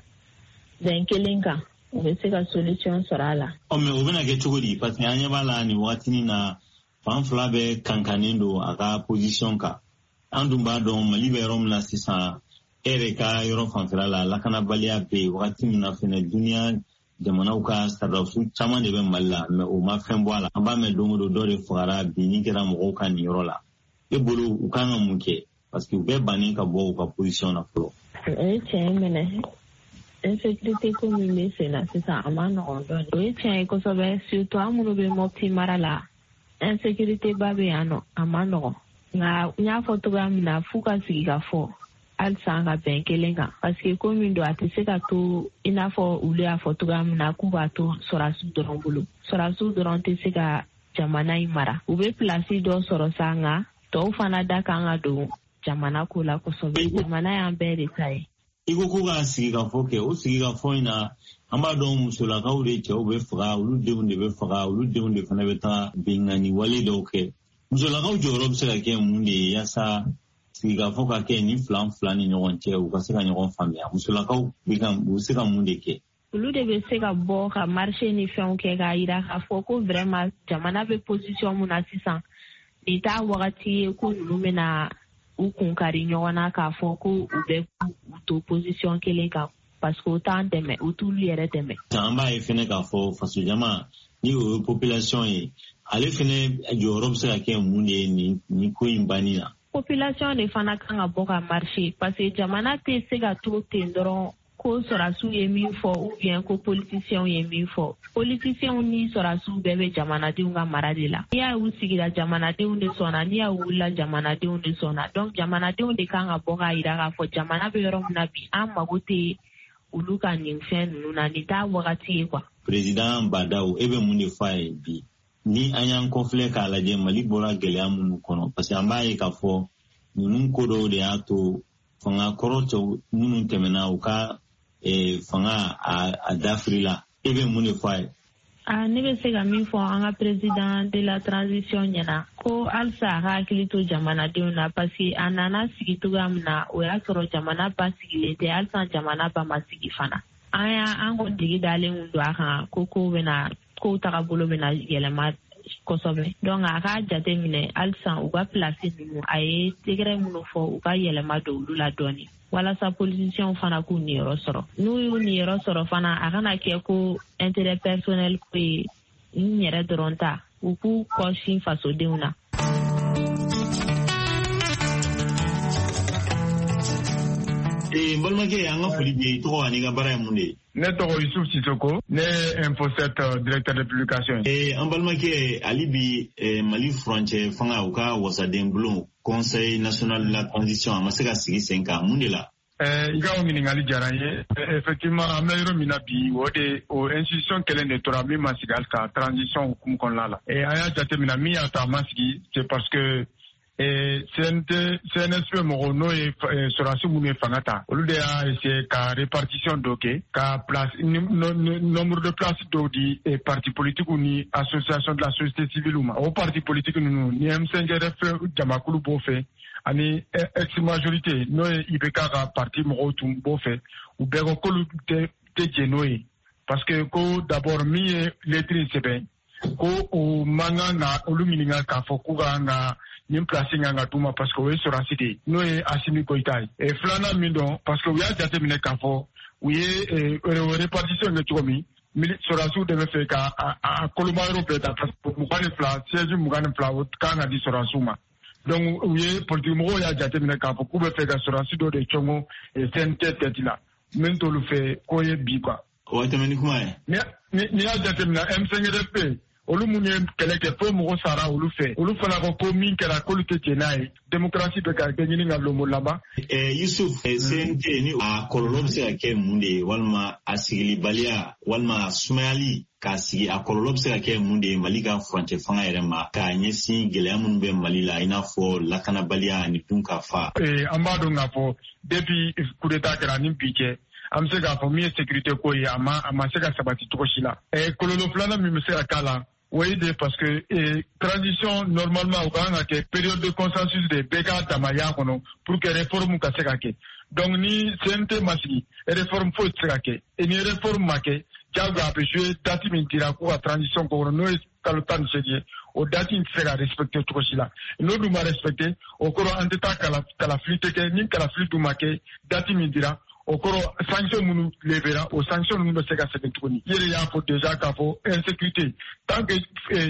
Speaker 11: bɛn kelen kan u bɛ se ka solution sɔrɔ a la.
Speaker 4: Ɔ mais o bɛna kɛ cogo di parce que an ɲɛ b'a la nin waatinin na fan fila bɛ kankannen don a ka position kan an dun b'a dɔn Mali bɛ yɔrɔ min na sisan e yɛrɛ ka yɔrɔ fanfɛla la lakanabaliya bɛ yen wagati min na fɛnɛ duniya jamanaw ka saridaso caman de bɛ Mali la mais o ma fɛn bɔ a la an b'a mɛn don o don dɔ de fagara bi ni kɛra mɔgɔw ka nin yɔrɔ la e bolo u kan ka mun kɛ parce que u bɛɛ bannen ka bɔ u ka position na fɔlɔ.
Speaker 11: O ye tiɲɛ minɛ insécurité ko min bɛ sen na sisan a ma nɔgɔn dɔɔni o ye tiɲɛ ye kosɛbɛ surtout an minnu bɛ Mopti mara la insécurité ba bɛ yan nɔ a ma nɔgɔn nka n y'a fɔ cogoya min na f'u ka sigi ka fɔ halisa an ka bɛn kelen kan parce que ko min don a tɛ se ka to i n'a fɔ olu y'a fɔ cogoya min na k'u b'a to sɔrɔsiw dɔrɔn bolo sɔrɔsiw dɔrɔn tɛ se ka jamana in mara u bɛ pilasi dɔ sɔrɔ sa nka tɔw fana da kan ka don jamana ko la kosɛbɛ jamana y'an bɛɛ de ta ye.
Speaker 4: I ko ko k'a sigi ka fɔ kɛ o sigi ka fɔ in na an b'a dɔn musolakaw de cɛw bɛ faga olu denw de bɛ faga olu denw de fana bɛ taa bengani wale dɔw kɛ musolakaw jɔyɔrɔ bɛ se ka kɛ mun de ye yaasa sigi ka fɔ ka kɛ ni fila fila ni ɲɔgɔn cɛ u ka se ka ɲɔgɔn faamuya musolakaw bɛ ka u se ka mun de kɛ.
Speaker 11: Olu de bɛ se ka bɔ ka marché ni fɛnw kɛ k'a jira k'a fɔ ko vraiment jamana bɛ position mun na sisan nin t'a wagati ye ko ninnu bɛna u kun kari ɲɔgɔn na k'a fɔ ko u bɛ u to position kelen kan parce que u t'an dɛmɛ u t'ulu yɛrɛ dɛmɛ.
Speaker 4: An b'a ye fɛnɛ k'a fɔ faso jama ni o ye population ye ale fɛnɛ jɔyɔrɔ bɛ se ka kɛ mun de ye nin nin ko in banni na.
Speaker 11: Population de fana kan ka bɔ ka marché parce que jamana tɛ se ka to ten dɔrɔn ko sɔrɔsiw ye min fɔ ou bien ko politiciens ye min fɔ politiciens ni sɔrɔsiw bɛɛ bɛ jamanadenw ka mara de la n'i y'a y'u sigira jamanadenw de sɔnna n'i y'a wulila jamanadenw de sɔnna donc jamanadenw de kan ka bɔ k'a jira k'a fɔ jamana bɛ yɔrɔ min na bi an mago tɛ olu ka nin fɛn ninnu na nin t'a wagati ye quoi.
Speaker 4: Président Badaw e bɛ mun de fɔ a ye bi ni an y'an kɔfilɛ k'a lajɛ Mali bɔra gɛlɛya minnu kɔnɔ parce que an b'a ye k'a fɔ ninnu ko dɔw de y'a to fanga kɔrɔ cɛw minnu tɛmɛna u ka eh, fanga a, a dafiri la e bɛ mun de fɔ a ye.
Speaker 11: Ah, ne bɛ se ka min fɔ an ka président de la transition ɲɛna ko halisa a ka hakili to jamanadenw na parce que a nana sigi cogoya min na o y'a sɔrɔ jamana ba sigilen tɛ halisa jamana ba ma sigi fana an y'a an kɔni jigi dalen don a kan ko kow bɛna kow tagabolo bɛna yɛlɛma kosɛbɛ donc a ka jateminɛ halisa u ka place ninnu a ye tɛgɛrɛ minnu fɔ u ka yɛlɛma don olu la dɔɔni walasa politiciens fana k'u niyɔrɔ sɔrɔ n'u y'u niyɔrɔ sɔrɔ fana a kana kɛ ko intérêt personnel ko ye n yɛrɛ dɔrɔn ta u k'u kɔsin fasodenw na.
Speaker 4: Eh, Mbalmake, an ka foli bi tɔgɔ ani ka baara ye mun de?
Speaker 12: Ne tɔgɔ Yusuf Sisoko, ne Infoset directeur de publication.
Speaker 4: Eh, an Mbalmake, ali bi eh, Mali furancɛ fanga u ka wasaden bulon Conseil national de la transition a ma se ka sigi sen kan mun de la?
Speaker 12: Eh, i ka o ɲininkali diyara n ye. Effectivement, an bɛ yɔrɔ min na bi o de o institution kelen de tora min ma sigi hali ka transition hukumu kɔnɔna la. Eh, an y'a jateminɛ min y'a to a ma sigi c'est parce que C N S P mɔgɔw n'o ye sɔrɔdasi minnu ye fanga ta olu de y'a essayer ka répartition dɔ kɛ ka place nombre de place dɔw di parti politique ni association de la société civile ma o parti politique ninnu ni M cinq R F jamakulu b'o fɛ ani ex majorité n'o ye I B K ka parti mɔgɔw tun b'o fɛ u bɛɛ ko k'olu tɛ jɛ n'o ye parce que ko d'abord min ye lettre in sɛbɛn ko o man kan ka olu ɲininka k'a fɔ k'u ka ka nin place kan ka d'u ma parce que o ye sɔrɔdasi de ye n'o ye Asimi Goïta ye filanan min dɔn parce que u y'a jateminɛ k'a fɔ u ye répartition kɛ cogo min sɔrɔdasiw de bɛ fɛ ka a koloma yɔrɔ bɛɛ ta parce que mugan ni fila siège mugan ni fila o kan ka di sɔrɔdasiw ma donc u ye politique mɔgɔw y'a jateminɛ k'a fɔ k'u bɛ fɛ ka sɔrɔdasi dɔ de cɔngɔ C N T tête la min t'olu fɛ k'o ye bi quoi.
Speaker 4: O tɛmɛ ni kuma ye.
Speaker 12: N'i y'a jateminɛ M cinq R F olu mun ye kɛlɛ kɛ fo mɔgɔ sara olu fɛ olu fana ko ko min kɛra k'olu tɛ jɛn n'a ye démocratie bɛ ka kɛ ɲini ka lomo laban.
Speaker 4: Yusuf, C N T ni a kɔlɔlɔ bɛ se ka kɛ mun de ye walima a sigilibaliya walima a sumayali k'a sigi a kɔlɔlɔ bɛ se ka kɛ mun de ye Mali ka furancɛ fanga yɛrɛ ma k'a ɲɛsin gɛlɛya minnu bɛ Mali la i n'a fɔ lakanabaliya ani dun ka fa.
Speaker 12: An b'a dɔn k'a fɔ depuis coup d'état kɛra ni bi cɛ an bɛ se k'a fɔ min ye sécurité ko ye a ma a ma se ka sabati cogo si la. Kɔlɔlɔ filanan min bɛ se ka k'a la oui, parce que eh, transition normalement au Ghana que période de consensus de Beka Tamaya pour que réforme ka sekake. Donc ni C N T masigi réforme faut sekake. Et ni réforme make jaga a jouer dati mintira ko transition ko no kalotan sedie o dati sera respecter tout cela. No duma respecter au koro anteta kala kala flite ke ni kala flite make dati mintira au koro sanction munu levera au sanction munu be seka seka tukuni yere ya fo déjà ka fo insécurité tant que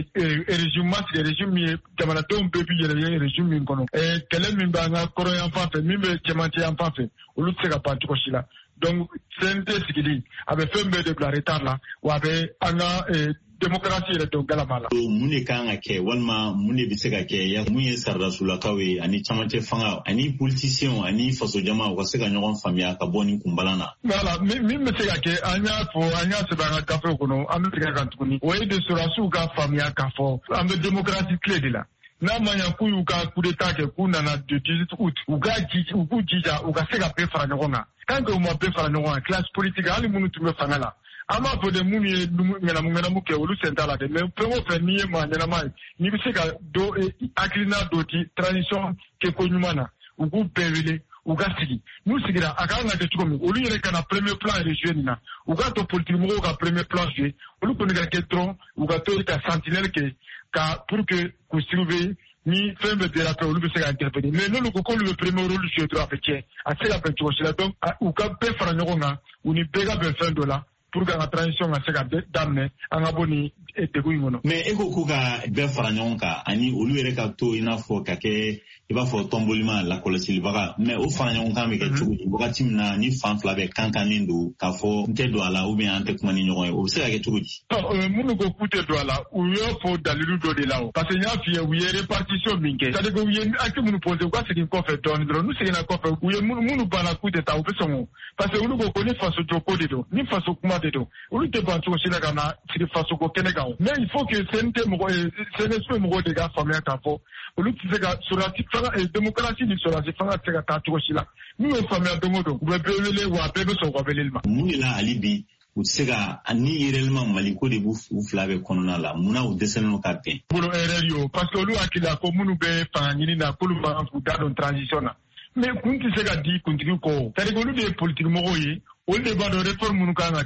Speaker 12: régime mas le régime mi jamana don bebi yere régime min kono e kele min ba nga koro yan fa fe mi be chemanti yan fa fe o lu seka pa tuko sila donc C N T sigili abe fembe de la retard là ou abe anga démocratie yɛrɛ dɔn galama la.
Speaker 4: Mun de kan ka kɛ walima mun de bɛ se ka kɛ ya mun ye saridasulakaw ye ani camancɛ fanga ani politisiyɛnw ani faso jama u ka se ka ɲɔgɔn faamuya ka bɔ nin kunbalan na.
Speaker 12: Voilà min bɛ se ka kɛ an y'a fɔ an y'a sɛbɛn an ka gafew kɔnɔ an bɛ segin kan tuguni o ye de sɔrɔdasiw ka faamuya k'a fɔ an bɛ démocratie tile de la. N'a ma ɲa k'u y'u ka coup d'état kɛ k'u nana de dix-huit août u ka jija u k'u jija u ka se ka bɛɛ fara ɲɔgɔn kan tant que u ma bɛɛ fara ɲɔgɔn kan classe politique hali minnu tun bɛ fanga la. An b'a fɔ de minnu ye ŋanamu ŋanamu kɛ olu sen t'a la dɛ mais fɛn o fɛn n'i ye maa ɲɛnama ye n'i bɛ se ka dɔ hakilina dɔ di transition kɛ ko ɲuman na u k'u bɛɛ wele u ka sigi n'u sigira a kan ka kɛ cogo min olu yɛrɛ ka na premier plan yɛrɛ jouer nin na u k'a to politique mɔgɔw ka premier plan jouer olu kɔni ka kɛ dɔrɔn u ka to ka sentinelle kɛ ka pour que k'u surveiller ni fɛn bɛ déraper olu bɛ se ka intervenir mais n'olu ko k'olu bɛ premier rôle jouer dɔrɔn a bɛ tiɲɛ a tɛ se ka bɛn cogo si la donc u ka bɛɛ fara ɲɔgɔn kan u ni bɛɛ ka bɛn fɛn dɔ la. Pour que la transition se ka daminɛ an ka bɔ nin degun in kɔnɔ.
Speaker 4: Mais e ko k'u ka bɛɛ fara ɲɔgɔn kan ani olu yɛrɛ ka to i n'a fɔ ka kɛ i b'a fɔ tɔnbolima lakɔlɔsilibaga mais o fara ɲɔgɔn kan bɛ kɛ cogo di wagati min na ni fan fila bɛɛ kankannen don k'a fɔ n tɛ don a la ou bien an tɛ kuma ni ɲɔgɔn ye o bɛ se ka kɛ cogo di.
Speaker 12: Minnu ko k'u tɛ don a la u y'o fɔ dalilu dɔ de la o parce que n y'a f'i ye u ye répartition min kɛ c'est à dire que u ye acte minnu posé u ka segin kɔfɛ dɔɔnin dɔrɔn n'u seginna kɔfɛ u ye minnu banna k'u tɛ taa u bɛ sɔn o parce que olu ko ko ni faso jɔ ko de don ni faso kuma de don olu tɛ ban cogo si la ka na sigi faso ko kɛnɛ kan o mais il faut que C N T mɔgɔ C N S P mɔgɔw de ka faamuya k'a fɔ olu tɛ se ka sɔrɔdasi fanga démocratie ni sɔrɔdasi fanga tɛ se ka taa cogo si la n'u y'o faamuya don o don u bɛ bɛɛ wele wa bɛɛ bɛ sɔn u ka weleli ma.
Speaker 4: Mun de la hali bi u tɛ se ka ni réellement Mali ko de b'u fila bɛɛ kɔnɔna la munna u dɛsɛlen don ka bɛn.
Speaker 12: Bolo erreur ye o parce que olu hakili la ko minnu bɛ fanga ɲini na k'olu man kan k'u da don transition na mais kun tɛ se ka di kuntigi kɔ c'est à dire que olu de ye politique mɔgɔw ye olu de b'a dɔn réforme minnu kan ka kɛ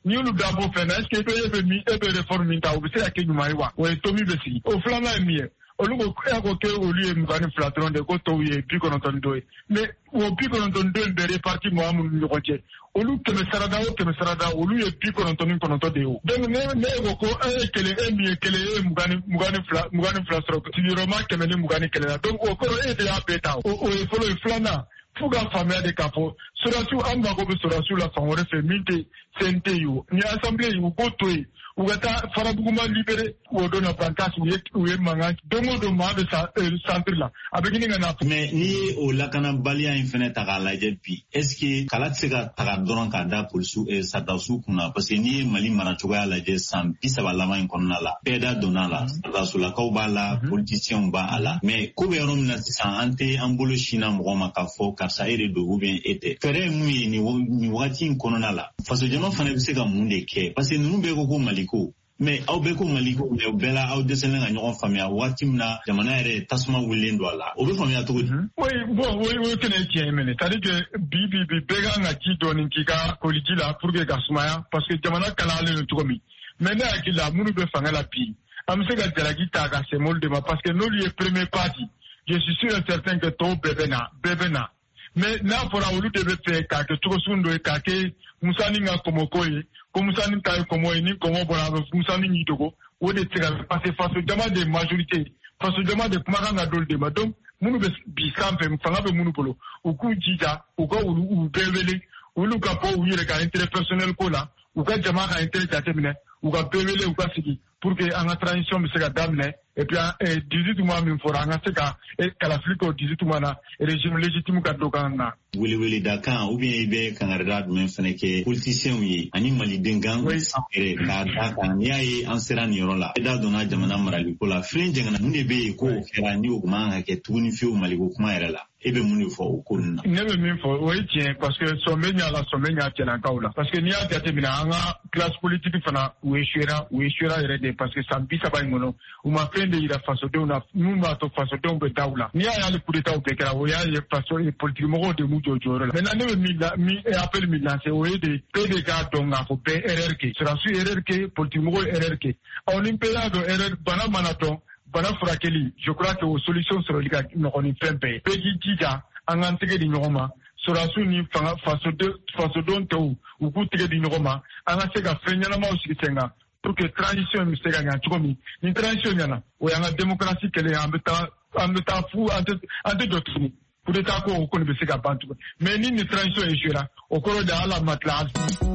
Speaker 12: ni olu dabo fena est-ce que e be mi e be réforme min ta o be se ke nyuma iwa o e to mi be si o flana mi e olugo e ko ke olu e mugani flatron de ko to ye bi kono ton do mais o bi kono ton do be reparti mo amu ni ko je olu ke sarada o ke sarada olu e bi kono ton kono to de o donc ne ne ko e kele e mi kele e mugani mugani fla mugani flatron ti roma ke meni mugani kele donc o ko e de apeta o e folo e flana fuga famille de capo surasu amba ko be surasu la fangore fe minte sente yo ni assemblée yo ko toy ugata farabuguma libéré ou dona pancarte ou ou manga dongo do ma de sa centre là abegini ngana
Speaker 4: mais ni o lakana balia infinite agala jepi est-ce que kala tsega taga doron ka da polisu e sadasu kuna parce que ni mali mana choga la je sam pisaba lama in konna la peda donala sadasu la ko bala politicien ba ala mais ko be rom na sa ante ambolo china mo ma ka fo ka sa ere do bien été fere mu ni ni wati in konna la faso jama fana bi se ga munde ke parce que nous be ko mali mais aw be ko maliko be bela aw deselen nga ñoo famia watimna jamana ere tasma wulendo ala o be famia to oui
Speaker 12: bon oui oui tene tien mene tadi que bi bi bi bega nga ci doni kika ko lidila pour que gasmaya parce que jamana kala le to mi mais na akila munu be fanga la pi am se ga jaragi ta ga se molde ma parce que no lié premier parti je suis sûr et certain que to bebena bebena mais na pour awulu de be fe ka que to sundo e ka ke musani nga komokoye comme ça nous taille comme ni comme bon avec Moussa ni Togo ou des tirs parce face demande de majorité face demande de kumanga dol de donc munu be bisampe mfanga be munu polo ou ku jija ou ko ou bevele ou lu ka po ou yele ka intérêt personnel ko la ou ka jama ka intérêt ta terminer ou ka bevele ou ka sigi pour que en transition me sera damné et puis dix-huit mois min fora nga seka e kala fliko dix-huit mois na régime légitime ka dokanga
Speaker 4: wili wili dakan ou bien ibe kangarda men fene ke politicien yi ani mali dengan ere ka dakan yayi ansera ni rola da dona jamana marali ko la frin jengana munde be ko kera ni o kuma ke tuni fiu mali ko kuma era la ebe muni fo ko na
Speaker 12: nebe min fo oui tien parce que somenya la somenya tena kaula parce que ni a jatemina anga classe politique fana ou eshira ou eshira ere parce que ça bisa ba ngono ou ma de ira faso de una numa to faso de be daula ni aya le coup d'état au bekera o ya ye faso e politique mo de mu jojoro la mais na mi la mi appel mi lancer o de P D G donga ko P R R K sera su R R K politique mo R R K on impéra do R R bana manaton bana furakeli je crois que aux solutions sur le cas no on impé pegi tija angantege di nyoma sera su ni faso de faso don to ou ku tege di nyoma anga sega frenya na ma usikitenga pour que transition mi sega nga tukomi ni transition yana o yanga démocratie kele ambeta ambeta fu ante ante doctrine pour état ko ko ne sega bantu mais ni ni transition e jura o koro da ala matla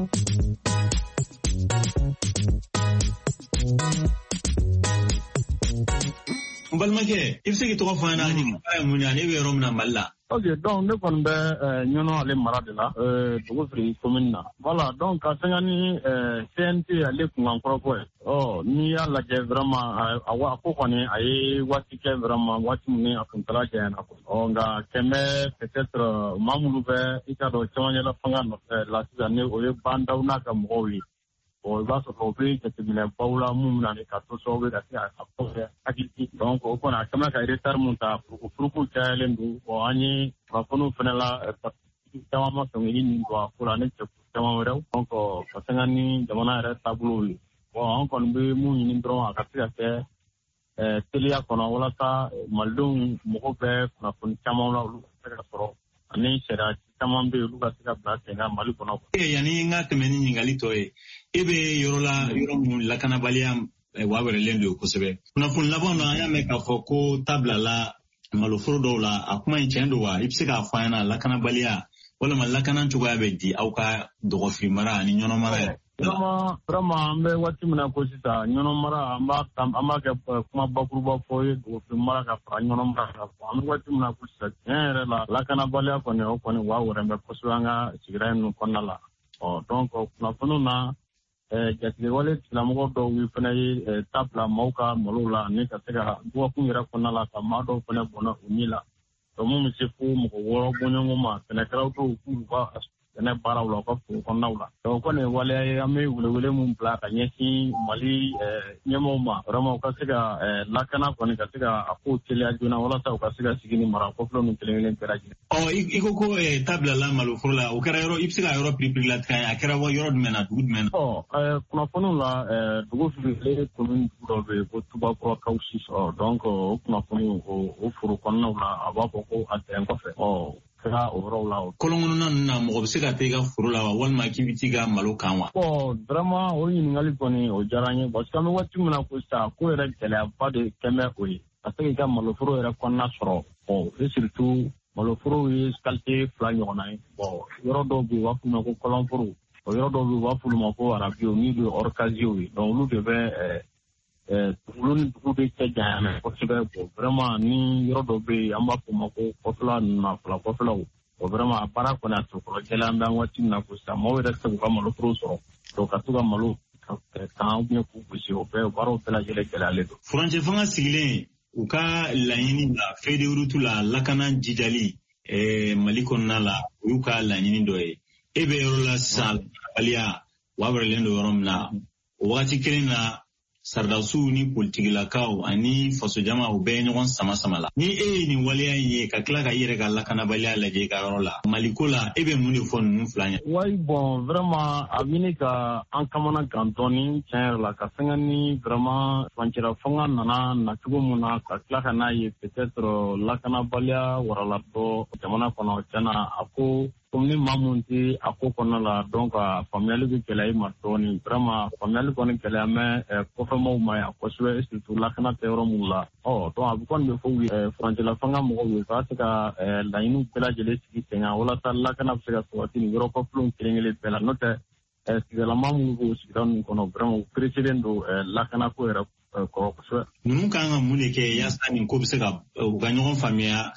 Speaker 4: mbalmake ifse ki to fa na ni ay munya ne be romna malla.
Speaker 9: Ok, donc nous on va nous aller marade là, euh, tout free commune là. Voilà, donc à Sengani C N T aller pour encore quoi. Oh, ni à la que vraiment à wa ko kone ay wati ke vraiment wati mune a kontara ke na ko. On ga keme peut-être mamulu be ita do chawanya la fanga la sane o ye banda una ka mowi. O va so ko be ke tibina paula mum na ne ka to so be da ya ko akiti donc o kona kama ka retar munta pour pour ka lendu o ani ba kono fenala tama so ngi ni do akula ne ke tama rew donc pasangani jamana re tabulu o on kon be mu ni ndro akati ake eh telia kono wala ta maldum mo ko be na kon tama la lu ka soro ani sera tama be lu ka ka bla tenga mali kono
Speaker 4: e yani nga temeni ngali toy ebe yorola yorom lakana baliam wa were lendo ko sebe kuna fun labon na ya me ka foko tabla la maloforo do la akuma inchendo wa ipse ka fana lakana balia wala malakana chuga be di au ka dogo fi mara ni nyono mara
Speaker 9: Rama Rama ambe wati mna ko sita nyono mara amba amba ke kuma bakuru ba foye do fi mara ka fra nyono mara ka ambe wati mna ko sita ere la lakana balia ko ne ko ne wa wore me ko suanga sigira no konala o donc kuna fununa eh jati wale tilamugo do wi fana yi tabla mauka molula ne ka tega bo ku ngira konala ka mado fana bona unila to mu mi sefu mo woro bonyo ma tena kraw to ku ba sɛnɛ baaraw la u ka foro kɔnɔnaw la donc kɔni waleya ye an bɛ welewele mun bila ka ɲɛsin Mali ɲɛmɔgɔw ma vraiment u ka se ka lakana kɔni ka se ka a ko teliya joona walasa u ka se ka sigi ni mara kɔfɛlaw ni kelen kelen bɛɛ lajɛlen.
Speaker 4: Ɔ i ko ko tabilala maloforo la o kɛra yɔrɔ i bɛ se ka yɔrɔ piripiri latigɛ a kɛra yɔrɔ jumɛn na dugu jumɛn na.
Speaker 9: Ɔ kunnafoniw la dugu fili commune dɔ bɛ yen ko Tubakura Kawusi donc o kunnafoni o foro kɔnɔnaw la a b'a fɔ ko a tɛrɛn kɔfɛ ɔ kɛra o yɔrɔw la.
Speaker 4: Kɔlɔnkɔnɔna ninnu na mɔgɔ bɛ se ka taa i ka foro la wa walima k'i bɛ t'i ka malo kan wa.
Speaker 9: Bon vraiment o ɲininkali kɔni o diyara n ye parce que an bɛ waati min na ko sisan ko yɛrɛ gɛlɛyaba de kɛn bɛ o ye ka se k'i ka maloforo yɛrɛ kɔnɔna sɔrɔ bon et surtout maloforo ye qualité fila ɲɔgɔnna ye bon yɔrɔ dɔw bɛ yen u b'a f'u ma ko kɔlɔnforo o yɔrɔ dɔw bɛ yen u b'a f'u ma ko arabiyo min bɛ orkaziyo ye donc olu de bɛ olu ni dugu de cɛ janyana kosɛbɛ bon vraiment ni yɔrɔ dɔw bɛ yen an b'a f'u ma ko kɔfɛla ninnu na fila kɔfɛlaw o vraiment a baara kɔni a tɔ kɔrɔ gɛlɛya an bɛ an waati min na ko sisan maaw yɛrɛ tɛ se k'u ka maloforo sɔrɔ donc ka to ka malo kan ubiyɛn k'u gosi o bɛɛ baaraw bɛɛ lajɛlen gɛlɛyalen don.
Speaker 4: Furancɛ fanga sigilen u ka laɲini la feuille de route la lakana jijali Mali kɔnɔna la o y'u ka laɲini dɔ ye e bɛ yɔrɔ la sisan baliya wabaralen don yɔrɔ min na o wagati kelen na saridasiw ni politigilakaw ani fasojama u bɛɛ ɲɔgɔn sama sama la ni e ye nin waleya in ye ka tila ka i yɛrɛ ka lakanabaliya lajɛ i ka yɔrɔ la Maliko la e bɛ mun de fɔ ninnu fila ɲɛ.
Speaker 9: Oui bon vraiment a ɲini ka an kamana gan dɔɔni tiɲɛ yɛrɛ la ka fɛngɛ ni vraiment furancɛla fanga nana nacogo mun na ka tila ka n'a ye peut-être lakanabaliya warala dɔ jamana kɔnɔ tiɲɛna a ko komi ni maa mun tɛ a ko kɔnɔna la donc a faamuyali bɛ gɛlɛya i ma dɔɔni vraiment faamuyali kɔni gɛlɛya mɛ kɔfɛmaaw ma yan kosɛbɛ surtout lakana tɛ yɔrɔ minnu la ɔ donc a bɛ kɔni bɛ fɔ u ye furancɛla fanga mɔgɔw ye ka se ka laɲiniw bɛɛ lajɛlen sigi sen kan walasa lakana bɛ se ka sabati nin yɔrɔ kɔfɛlenw kelen kelen bɛɛ la n'o tɛ sigidalama minnu b'o sigida ninnu kɔnɔ vraiment u pereselen don lakana ko yɛrɛ kɔrɔ kosɛbɛ.
Speaker 4: Ninnu kan ka mun de kɛ yaasa nin ko bɛ se ka u ka ɲɔgɔn faamuya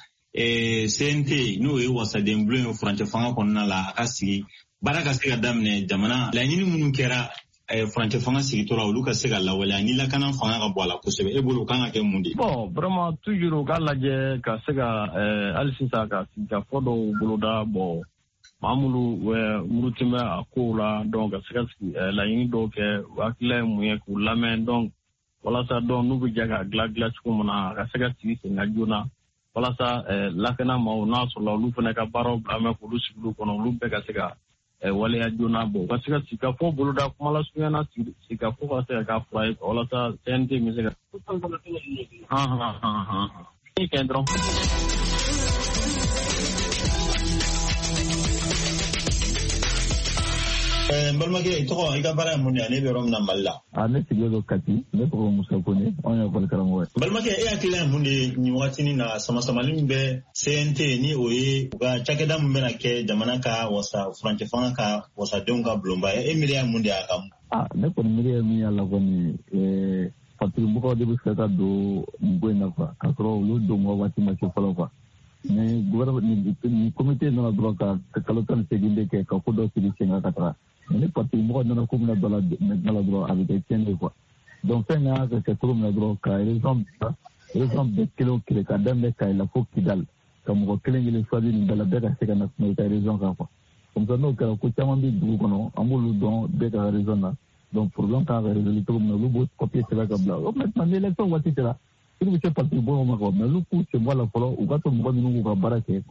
Speaker 4: C N T n'o ye wasaden bulon ye furancɛ fanga kɔnɔna la a ka sigi baara ka se ka daminɛ jamana laɲini minnu kɛra furancɛ fanga sigitɔ la olu ka se ka lawaleya ni lakana fanga ka bɔ a la kosɛbɛ e bolo o kan ka kɛ mun de.
Speaker 9: Bon vraiment toujours u ka lajɛ ka se ka hali sisan ka sigikafɔ dɔw boloda bon maa minnu muruti bɛ a kow la donc ka se ka sigi laɲini dɔw kɛ u hakilila ye mun ye k'u lamɛn donc walasa donc n'u bɛ jɛ ka dilan dilan cogo min na a ka se ka sigi sen ka joona walasa lakana maaw n'a sɔrɔla olu fana ka baaraw bila mɛn k'olu sigi olu kɔnɔ olu bɛɛ ka se ka waleya joona bɔ u ka se ka sigikafɔ boloda kuma lasurunya na sigikafɔ ka se ka k'a fila ye walasa C N T bɛ se ka. Han han han han. I kɛ dɔrɔn.
Speaker 4: N balimakɛ i tɔgɔ i ka baara ye mun ye ne bɛ yɔrɔ min na Mali la.
Speaker 13: A ne sigilen don Kati ne tɔgɔ Musa Kone anw ye école karamɔgɔ ye.
Speaker 4: N balimakɛ e hakilila ye mun de ye nin waatinin na sama-samali min bɛ C N T ni o ye u ka cakɛda min bɛna kɛ jamana ka wasa furancɛ fanga ka wasadenw ka bulonba ye e miiriya ye mun de y'a kan.
Speaker 13: Ah ne kɔni miiriya ye min y'a la kɔni fatigimɔgɔw de bɛ fɛ ka don nin ko in na quoi k'a sɔrɔ olu don waati ma se fɔlɔ quoi. Mais gouvernement ni comité nana dɔrɔn ka kalo tan ni seegin de kɛ ka ko dɔ sigi sen kan ka taga. Mais parti mɔgɔ nana ko mina dɔ la dɔrɔn a bɛ kɛ tiɲɛni ye quoi donc fɛn kan ka kɛ cogo min na dɔrɔn ka région région bɛɛ kelen o kelen ka daminɛ Kayi la fo Kidali ka mɔgɔ kelen kelen choisi nin bɛɛ la bɛɛ ka se ka na kuma i ka région kan quoi comme ça n'o kɛra ko caman bɛ dugu kɔnɔ an b'olu dɔn bɛɛ ka région na donc problème kan ka résoudre cogo min na olu b'o papier sɛbɛn ka bila o maintenant ni élection waati sera olu bɛ se parti bɔ ma quoi mais olu k'u sen bɔ a la fɔlɔ u ka to mɔgɔ minnu k'u ka baara kɛ.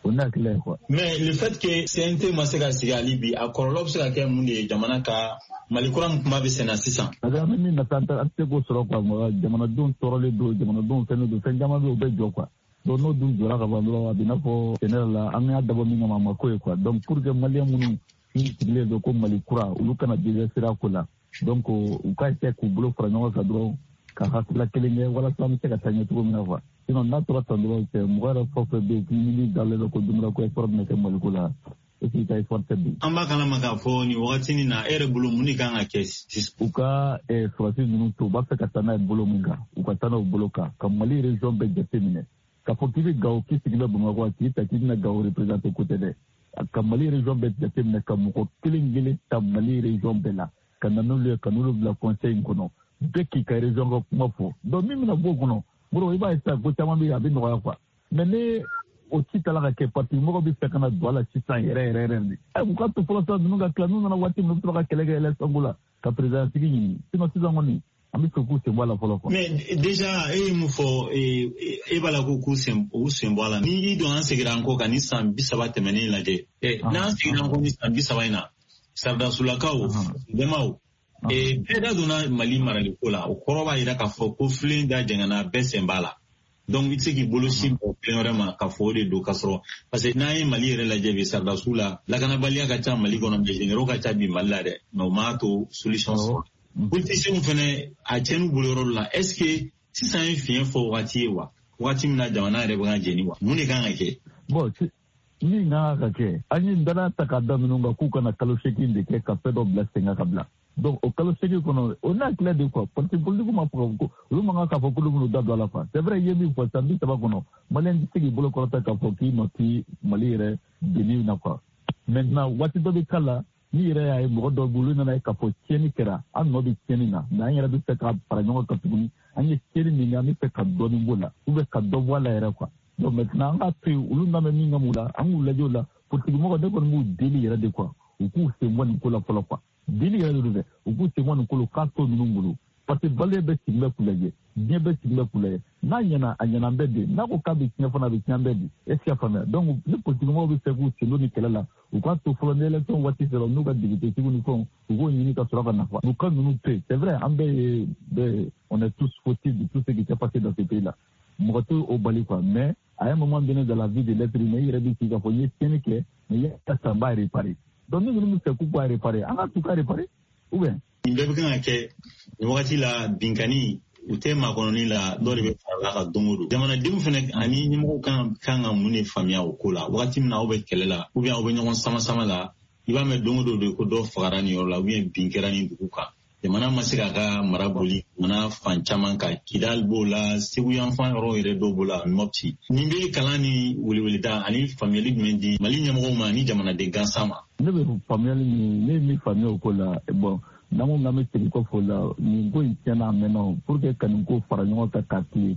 Speaker 4: Mais le fait que C N T ma se ka sigi hali bi a kɔlɔlɔ bɛ se ka kɛ mun de ye jamana ka Mali kura min kuma bɛ senna sisan.
Speaker 13: Parce que min na taa an tɛ k'o sɔrɔ quoi jamanadenw tɔɔrɔlen don jamanadenw fɛn don fɛn caman bɛ yen o bɛ jɔ quoi donc n'o dun jɔra ka ban dɔrɔn a bɛ i n'a fɔ sɛnɛ la an y'a dabɔ min kama a ma ko ye quoi donc pour que maliyɛn minnu sigilen don ko Mali kura olu kana dɛsɛ sira ko la donc u ka kɛ k'u bolo fara ɲɔgɔn kan dɔrɔn ka hakilila kelen kɛ walasa an bɛ se ka taa ɲɛ cogo min na quoi. Sinon n'a tora tan dɔrɔn cɛ mɔgɔ yɛrɛ fɛn fɛn bɛ yen k'i miiri dalen don ko dumuni ko effort bɛna kɛ Maliko la et puis ka effort tɛ bi.
Speaker 4: An b'a kalama k'a fɔ nin wagatinin na e yɛrɛ bolo mun de kan ka kɛ sisan.
Speaker 13: U ka sɔrɔsi ninnu to u b'a fɛ ka taa n'a ye bolo min kan u ka taa n'o bolo kan ka Mali région bɛɛ jateminɛ k'a fɔ k'i bɛ Gawo k'i sigilen Bamakɔ a k'i ta k'i bɛna Gawo représenter ko tɛ dɛ ka Mali région bɛɛ jateminɛ ka mɔgɔ kelen kelen ta Mali région bɛɛ la ka na n'olu ye ka n'olu bila conseil in kɔnɔ bɛɛ k'i ka région ka kuma fɔ donc min bɛna b'o kɔnɔ. Bro, i b'a ye sisan ko caman bɛ yen a bɛ nɔgɔya quoi mais ni o ci tala ka kɛ parti mɔgɔ bɛ fɛ ka na don a la sisan yɛrɛ yɛrɛ yɛrɛ de u ka to fɔlɔ sa ninnu ka tila n'u nana waati min u bɛ ka kɛlɛ kɛ élection ko la ka président sigi ɲini sinon sisan kɔni an bɛ fɛ k'u sen bɔ a la fɔlɔ quoi.
Speaker 4: mais déjà e ye mun fɔ e b'a la ko k'u sen u sen bɔ a la ni i don an seginna an kɔ kan ni san bi saba tɛmɛnen lajɛ n'an seginna an kɔ ni san bi saba in na saridasulakaw dɛmaw bɛɛ da donna Mali marali ko la o kɔrɔ b'a jira k'a fɔ ko filen da jɛngɛnna bɛɛ sen b'a la donc i tɛ se k'i bolo sin bɔ filen wɛrɛ ma k'a fɔ o de don k'a sɔrɔ parce que n'an ye Mali yɛrɛ lajɛ bi saridasiw la lakanabaliya ka ca Mali kɔnɔ mais généraux ka ca bi Mali la dɛ mais o m'a to solution sɔrɔ politiciens fɛnɛ a cɛnni bolo yɔrɔ la est ce que sisan ye fiɲɛ fɔ wagati ye wa wagati min na jamana yɛrɛ bɛ ka jɛni wa mun de kan ka kɛ.
Speaker 13: bon min kan ka kɛ an ye dana ta k'a da minnu kan k'u kana kalo seegin de kɛ ka fɛn dɔ bila sen kan ka bila donc o kalo seegin kɔnɔ o n'a tila de quoi parti politique ma fɔ ko olu man kan k'a fɔ k'olu bɛn'u da don a la quoi c'est vrai i ye min fɔ san bi saba kɔnɔ maliyɛn tɛ se k'i bolo kɔrɔta k'a fɔ k'i nɔ ti Mali yɛrɛ denni na quoi maintenant waati dɔ bɛ k'a la ni yɛrɛ y'a ye mɔgɔ dɔw bolo nana ye k'a fɔ tiɲɛni kɛra an nɔ bɛ tiɲɛni na mais an yɛrɛ bɛ fɛ ka fara ɲɔgɔn kan tuguni an ye tiɲɛni min kɛ an bɛ fɛ ka dɔɔnin b'o la ou bien ka dɔ bɔ a la yɛrɛ quoi donc maintenant an k'a to yen olu n'a mɛ min ka mun la an k'u lajɛ o la politique mɔgɔ de kɔni b'u deli yɛrɛ de quoi u k'u sen bɔ nin ko la fɔlɔ quoi deli yɛrɛ de don dɛ u k'u sen bɔ nin ko la k'a to ninnu bolo parce que baliyɛn bɛ sigi bɛ k'u lajɛ diɲɛ bɛ sigi bɛ k'u lajɛ n'a ɲɛna a ɲɛna an bɛɛ de n'a ko k'a bɛ tiɲɛ fana a bɛ tiɲɛ an bɛɛ de est ce que a faamuya donc ni politique mɔgɔw bɛ fɛ k'u sen don nin kɛlɛ la u k'a to fɔlɔ ni élection waati sera n'u ka député tigiw ni fɛnw u k'o ɲini ka sɔrɔ ka nafa u ka ninnu to yen c'est vrai an bɛɛ ye bɛɛ on est tous fautifs de tout ce qui s'est passé dans ce pays là mɔgɔ tɛ o bali quoi mais à un moment donné dans la vie de l'être humain i yɛrɛ bɛ sigi k'a fɔ n ye tiɲɛni kɛ mais i y'a san b'a réparer donc ni ninnu bɛ fɛ k'u b'a réparer an ka tu ka réparer ou bien.
Speaker 4: nin bɛɛ bɛ kan ka kɛ nin wagati la binkani u tɛ maakɔnɔni la dɔ de bɛ farala ka don o don jamanadenw fana ani ɲɛmɔgɔw kan kan ka mun de faamuya o ko la wagati min na aw bɛ kɛlɛ la ou bien aw bɛ ɲɔgɔn sama sama la i b'a mɛn don o don de ko dɔ fagara nin yɔrɔ la ou bien bin kɛra nin dugu kan jamana ma se k'a ka mara boli jamana fan caman kan Kidal b'o la Segu yanfan yɔrɔ yɛrɛ dɔw b'o la Mopti nin bɛ kalan ni weleweleda ani faamuyali jumɛn di Mali ɲɛmɔgɔw ma ani jamanaden gansan ma.
Speaker 13: ne bɛ faamuyali min ne ye min faamuya o ko la bon n'an ko k'an bɛ segin kɔfɛ o la nin ko in tiɲɛna a mɛnna pour que ka nin ko fara ɲɔgɔn kan k'a tilen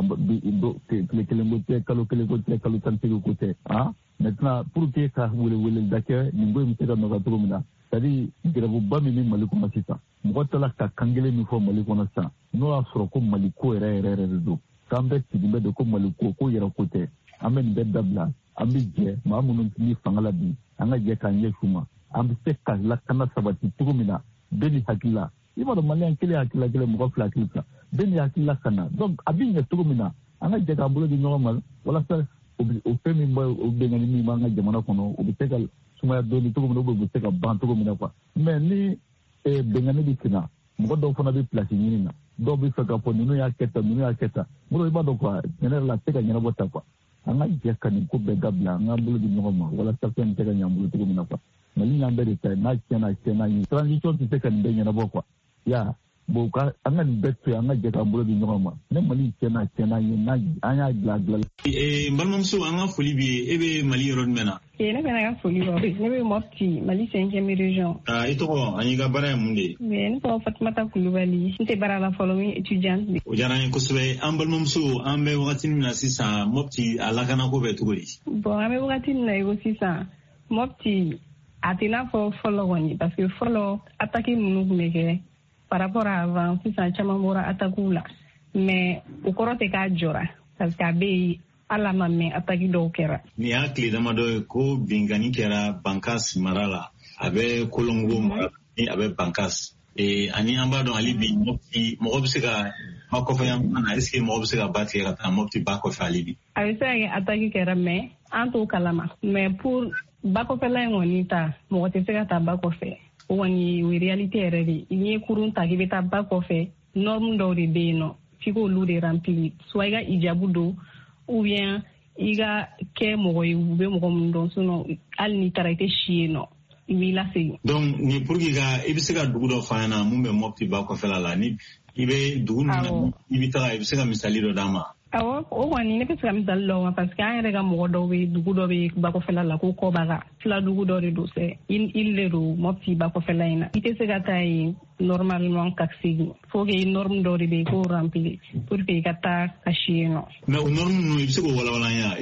Speaker 13: tile kelen ko tɛ kalo kelen ko tɛ kalo tan ni seegin ko tɛ ah maintenant pour que ka weleweleda kɛ nin ko in bɛ se ka nɔgɔya cogo min na c'est à dire gɛrɛbuba min bɛ Mali kɔnɔ sisan mɔgɔ tala ka kan kelen min fɔ Mali kɔnɔ sisan n'o y'a sɔrɔ ko Mali ko yɛrɛ yɛrɛ yɛrɛ de don k'an bɛ sigi bɛ de ko Mali ko ko yɛrɛ ko tɛ an bɛ nin bɛɛ dabila an bɛ jɛ maa minnu ni fanga la bi an ka jɛ k'an ɲɛsin u ma an bɛ se ka lakana sabati cogo min na bɛɛ ni hakili la i b'a dɔn maliyɛn kelen hakili la kelen mɔgɔ fila hakili fila bɛɛ ni hakili la ka na donc a bɛ ɲɛ cogo min na an ka jɛ k'an bolo di ɲɔgɔn ma walasa o fɛn min bɛ o bɛnkanni min b'an ka jamana kɔnɔ o bɛ se ka sumaya dɔɔni cogo min na o bɛ se ka ban cogo min na quoi mais ni bɛnkanni bɛ senna mɔgɔ dɔw fana bɛ place ɲini na dɔw bɛ fɛ k'a fɔ ninnu y'a kɛ tan ninnu y'a kɛ tan mɔgɔ i b'a dɔn quoi tiɲɛ yɛrɛ la a tɛ ka ɲɛnabɔ ta quoi an ka jɛ ka nin ko bɛɛ dabila an k'an bolo di ɲɔgɔn ma walasa fɛn nin tɛ ka ɲɛ an bolo cogo min na quoi Mali y'an bɛɛ de ta ye n'a tiɲɛna a tiɲɛna ye transition tɛ se ka nin bɛɛ ɲɛnabɔ quoi ya bon ka an ka nin bɛɛ to yen an ka jɛ k'an bolo di ɲɔgɔn ma ne Mali tiɲɛna a tiɲɛna ye an y'a dilan a dilan.
Speaker 4: n balimamuso an ka foli b'i ye e bɛ Mali yɔrɔ jumɛn na.
Speaker 7: ee ne fana ka foli b'aw ye ne bɛ Mopti Mali cinquième région.
Speaker 4: aa i tɔgɔ ani i ka baara ye mun de ye.
Speaker 7: mais ne tɔgɔ Fatumata Kulubali n tɛ baara la fɔlɔ n ye étudiante de.
Speaker 4: o diyara an ye kosɛbɛ an balimamuso an bɛ wagati min na sisan Mopti a lakanako bɛ cogo di.
Speaker 7: bon an bɛ wagati min na i ko sisan Mopti a tɛ n'a fɔ fɔlɔ kɔni parce que fɔlɔ attaque minnu tun bɛ kɛ par rapport à avant sisan caman bɔra attaque la mais o kɔrɔ tɛ k'a jɔra parce que a bɛ yen ala ma mɛn attaque dɔw kɛra. nin
Speaker 4: y'a tile damadɔ ye ko binkani kɛra Bankas mara la a bɛ Kolongo mara ni a bɛ Bankas ani an b'a dɔn hali bi Mopti mɔgɔ bɛ se ka ba kɔfɛ yan fana est ce que mɔgɔ bɛ se ka ba tigɛ ka taa Mopti ba kɔfɛ hali bi.
Speaker 7: a bɛ se ka kɛ attaque kɛra mais an t'o kalama mais pour ba kɔfɛla in kɔni ta mɔgɔ tɛ se ka taa ba kɔfɛ o kɔni o ye réalité yɛrɛ de n'i ye kurun ta k'i bɛ taa ba kɔfɛ norme dɔw de bɛ yen nɔ f'i k'olu de remplir soit i ka hijabu don ou bien i ka kɛ mɔgɔ ye u bɛ mɔgɔ min dɔn sinon hali n'i taara i tɛ si yen nɔ i b'i lasegin. donc
Speaker 4: ni pour que ka i bɛ se ka dugu dɔ fɔ an ɲɛna mun bɛ Mopti ba kɔfɛla la ni i bɛ dugu min na i bɛ taga i bɛ se ka misali dɔ d'an ma.
Speaker 7: awɔ o kɔni ne bɛ se ka misali dɔ ma parce que an yɛrɛ ka mɔgɔ dɔw bɛ dugu dɔ bɛ ba kɔfɛla la ko Kɔbaga fila dugu dɔ de don sɛ il de don Mopti ba kɔfɛla in na i tɛ se ka taa yen normalement ka segin faut que norme dɔ de bɛ yen k'o remplir pour que i ka taa ka si yen nɔ.
Speaker 4: mais o norme ninnu i bɛ se k'o walawala an ye.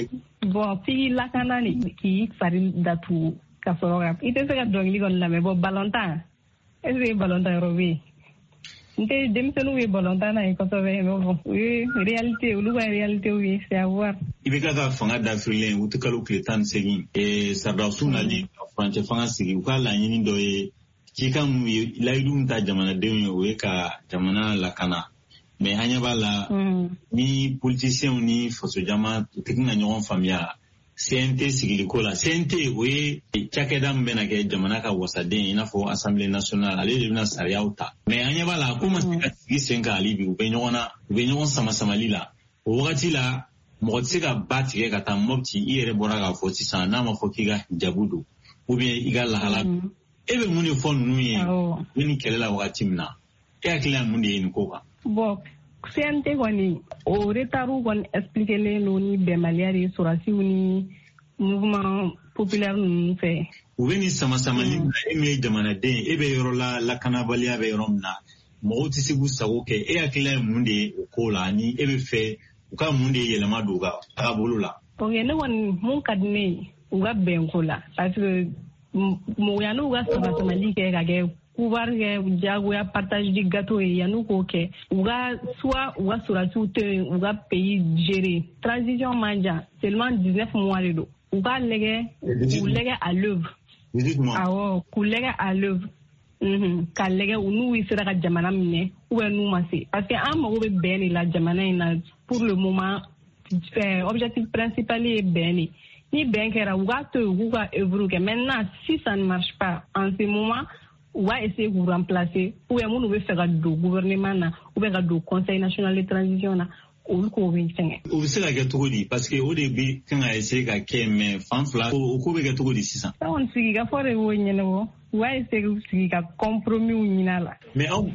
Speaker 7: bon fii lakana ni k'i fari datugu ka sɔrɔ ka i tɛ se ka dɔnkili kɔni lamɛn bon balontan est-ce que balontan yɔrɔ bɛ yen n tɛ denmisɛnninw ye balontan na ye kosɛbɛ mais bon o ye réalité olu ka réalité ye c'est à voir.
Speaker 4: I bɛ ka ka fanga dafirilen u tɛ kalo tile tan ni segin Sardasuw nali ka furancɛ fanga sigi u ka laɲini dɔ ye cikan mun ye layidu min ta jamanadenw ye o ye ka jamana lakana. Mais an ɲɛ b'a la ni politiciens ni fasojama u tɛ ka ɲɔgɔn faamuya C N T sigiliko la. C N T o ye cakɛda min bɛna kɛ jamana ka wasaden i n'a fɔ Assemblée nationale ale de bɛna sariyaw ta. Mais an ɲɛ b'a la ko ma se ka sigi sen kan hali bi u bɛ ɲɔgɔn na u bɛ ɲɔgɔn sama-samali la. O wagati la mɔgɔ tɛ se ka ba tigɛ ka taa Mopti i yɛrɛ bɔra k'a fɔ sisan n'a ma fɔ k'i ka hijabu don ou bien i ka lahala don. E bɛ mun de fɔ ninnu ye ni kɛlɛ la wagati min na e hakili la mun de ye nin ko kan?
Speaker 7: Bon C N T kɔni o retardu kɔni expliquelen don ni bɛnbaliya de ye sɔrɔdasiw ni mouvement populaire ninnu fɛ.
Speaker 4: U bɛ nin sama-samali na e min ye jamanaden e bɛ yɔrɔ la lakanabaliya bɛ yɔrɔ min na mɔgɔw tɛ se k'u sago kɛ e hakili la ye mun de ye o ko la ni e bɛ fɛ u ka mun de yɛlɛma don u ka taabolo la?
Speaker 7: Ok ne kɔni mun ka di ne ye u ka bɛn ko la parce que mɔgɔya n'u ka sama-samali kɛ ka kɛ pouvoir kɛ jagoya partage du gâteau ye yan'u k'o kɛ u ka soit u ka sɔrɔdasiw to yen u ka pays gérer transition man jan seulement dix-neuf mois de don u k'a lajɛ k'u lajɛ à l'œuvre awɔ k'u lajɛ à l'œuvre k'a lajɛ u n'u sera ka jamana minɛ ou bien n'u ma se parce que an mago bɛ bɛn de la jamana in na pour le moment objectif principal ye bɛn de ni bɛn kɛra u k'a to yen u k'u ka œuvre kɛ maintenant si ça ne marche pas en ce moment u b'a essayer k'u remplacer ou bien minnu bɛ fɛ ka don gouvernement na ou bien ka don conseil national de transition na olu k'o bɛ fɛngɛ.
Speaker 4: O bɛ se ka kɛ cogo di parce que o de bɛ kan ka essayer ka kɛ mais fan fila o ko bɛ kɛ cogo di sisan?
Speaker 7: Sisan kɔni sigi ka fɔ de b'o ɲɛnabɔ u b'a essayer k'u sigi ka compromis ɲini a la.
Speaker 4: Mais aw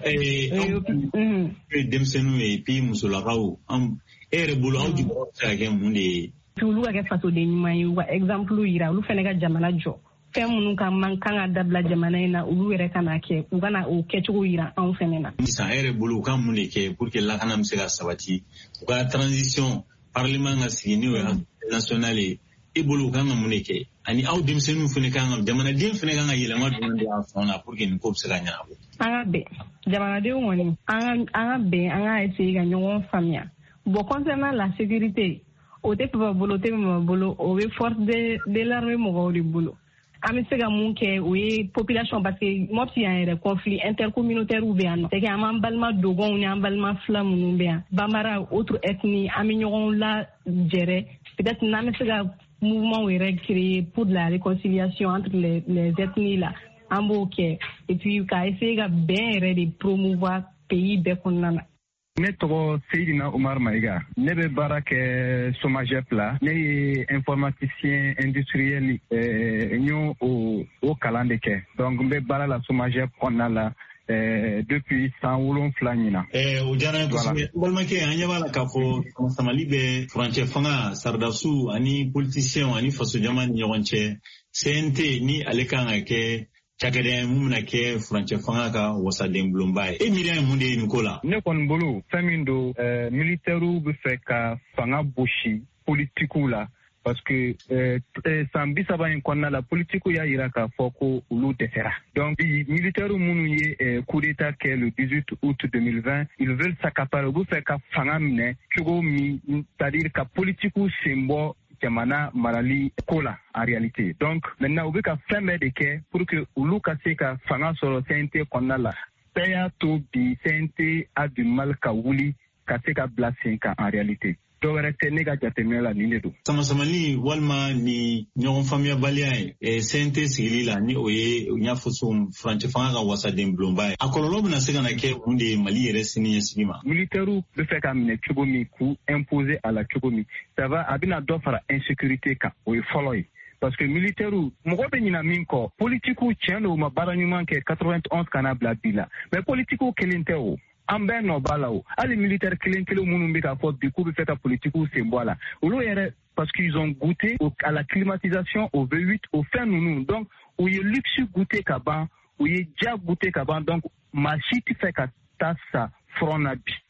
Speaker 4: aw ye denmisɛnninw ye puis musolakaw e yɛrɛ bolo aw jigiyɔrɔ bɛ se ka kɛ mun de ye?
Speaker 7: Olu ka kɛ fasoden ɲuman ye u ka exemple yira olu fana ka jamana jɔ. Fɛn minnu ka man kan ka dabila jamana in na olu yɛrɛ ka na kɛ u kana o kɛcogo yira anw fɛnɛ na.
Speaker 4: Sisan e yɛrɛ bolo u ka mun de kɛ pour que lakana bɛ se ka sabati u ka transition parlement ka sigi n'o ye national ye e bolo u kan ka mun de kɛ ani aw denmisɛnninw fɛnɛ kan ka jamanaden fɛnɛ kan ka yɛlɛma jumɛn de y'a fɔ na pour que nin ko bɛ se ka ɲɛnabɔ?
Speaker 7: An ka bɛn jamanadenw kɔni an ka bɛn an ka essayer ka ɲɔgɔn faamuya. Bon concernant la sécurité o tɛ papa bolo o tɛ mama bolo o bɛ force de l'armée mɔgɔw de bolo. An bɛ se ka mun kɛ o ye population parce que Mopti y'an yɛrɛ conflit intercommunautaire bɛ yan nɔ. C'est que an b'an balima dogɔnw ni an balima fila minnu bɛ yan. Bambara autre ethnie an bɛ ɲɔgɔn lajɛrɛ peut-être n'an bɛ se ka mouvement yɛrɛ créer pour la réconciliation entre les, les ethnies là an b'o kɛ et puis ka essayer ka bɛn yɛrɛ de promouvoir pays bɛɛ kɔnɔna na.
Speaker 12: Ne tɔgɔ Seydina Umar Maïga ne bɛ baara kɛ SOMAGEP la ne ye informaticien industriel n y'o o kalan de kɛ donc n bɛ baara la SOMAGEP kɔnɔna la depuis san wolonfila ɲina.
Speaker 4: O diyara n ye kosɛbɛ n balimakɛ an ɲɛ b'a la k'a fɔ sama-samali bɛ furancɛ fanga Sardasuw ani politiciens ani fasojama ni ɲɔgɔn cɛ C N T ni ale kan ka kɛ cakɛda mun bɛna kɛ furancɛ fanga ka wasaden bulonba ye e miiriya ye mun de ye nin ko la?
Speaker 12: Ne kɔni bolo fɛn min don militaires bɛ fɛ ka fanga bosi politikiw la parce que san bi saba in kɔnɔna la politikiw y'a jira k'a fɔ ko olu dɛsɛra donc militaires minnu ye coup d'état kɛ le dix-huit août deux mille vingt ils veulent s'accaparer u bɛ fɛ ka fanga minɛ cogo min c'est-à-dire ka politikiw sen bɔ jamana marali ko la en réalité donc maintenant u bɛ ka fɛn bɛɛ de kɛ pour que olu ka se ka fanga sɔrɔ C N T kɔnɔna la bɛɛ y'a to bi C N T a du mal ka wuli ka se ka bila sen kan en réalité dɔ wɛrɛ tɛ ne ka jateminɛ la nin de don.
Speaker 4: Sama-samali walima ni ɲɔgɔn faamuyabaliya ye C N T sigili la ni o ye n y'a fɔ cogo min furancɛ fanga ka wasaden bulonba ye a kɔlɔlɔ bɛna se ka na kɛ mun de ye Mali yɛrɛ sini ɲɛsigi ma?
Speaker 12: Militaires bɛ fɛ ka minɛ cogo min k'u imposer a la cogo min ça va a bɛna dɔ fara insécurité kan o ye fɔlɔ ye parce que militaires mɔgɔ bɛ ɲina min kɔ politikiw tiɲɛ don u ma baara ɲuman kɛ quatre-vingt-onze kana bila bi la mais politikiw kelen tɛ o. An bɛɛ nɔ b'a la o hali militaire kelen kelen minnu bɛ k'a fɔ bi k'u bɛ fɛ ka politikiw sen bɔ a la olu yɛrɛ parce qu'ils ont goûté à la climatisation au V huit au fɛn ninnu donc u ye luxe goûté ka ban u ye ja goûté ka ban donc maa si tɛ fɛ ka taa sa front na bi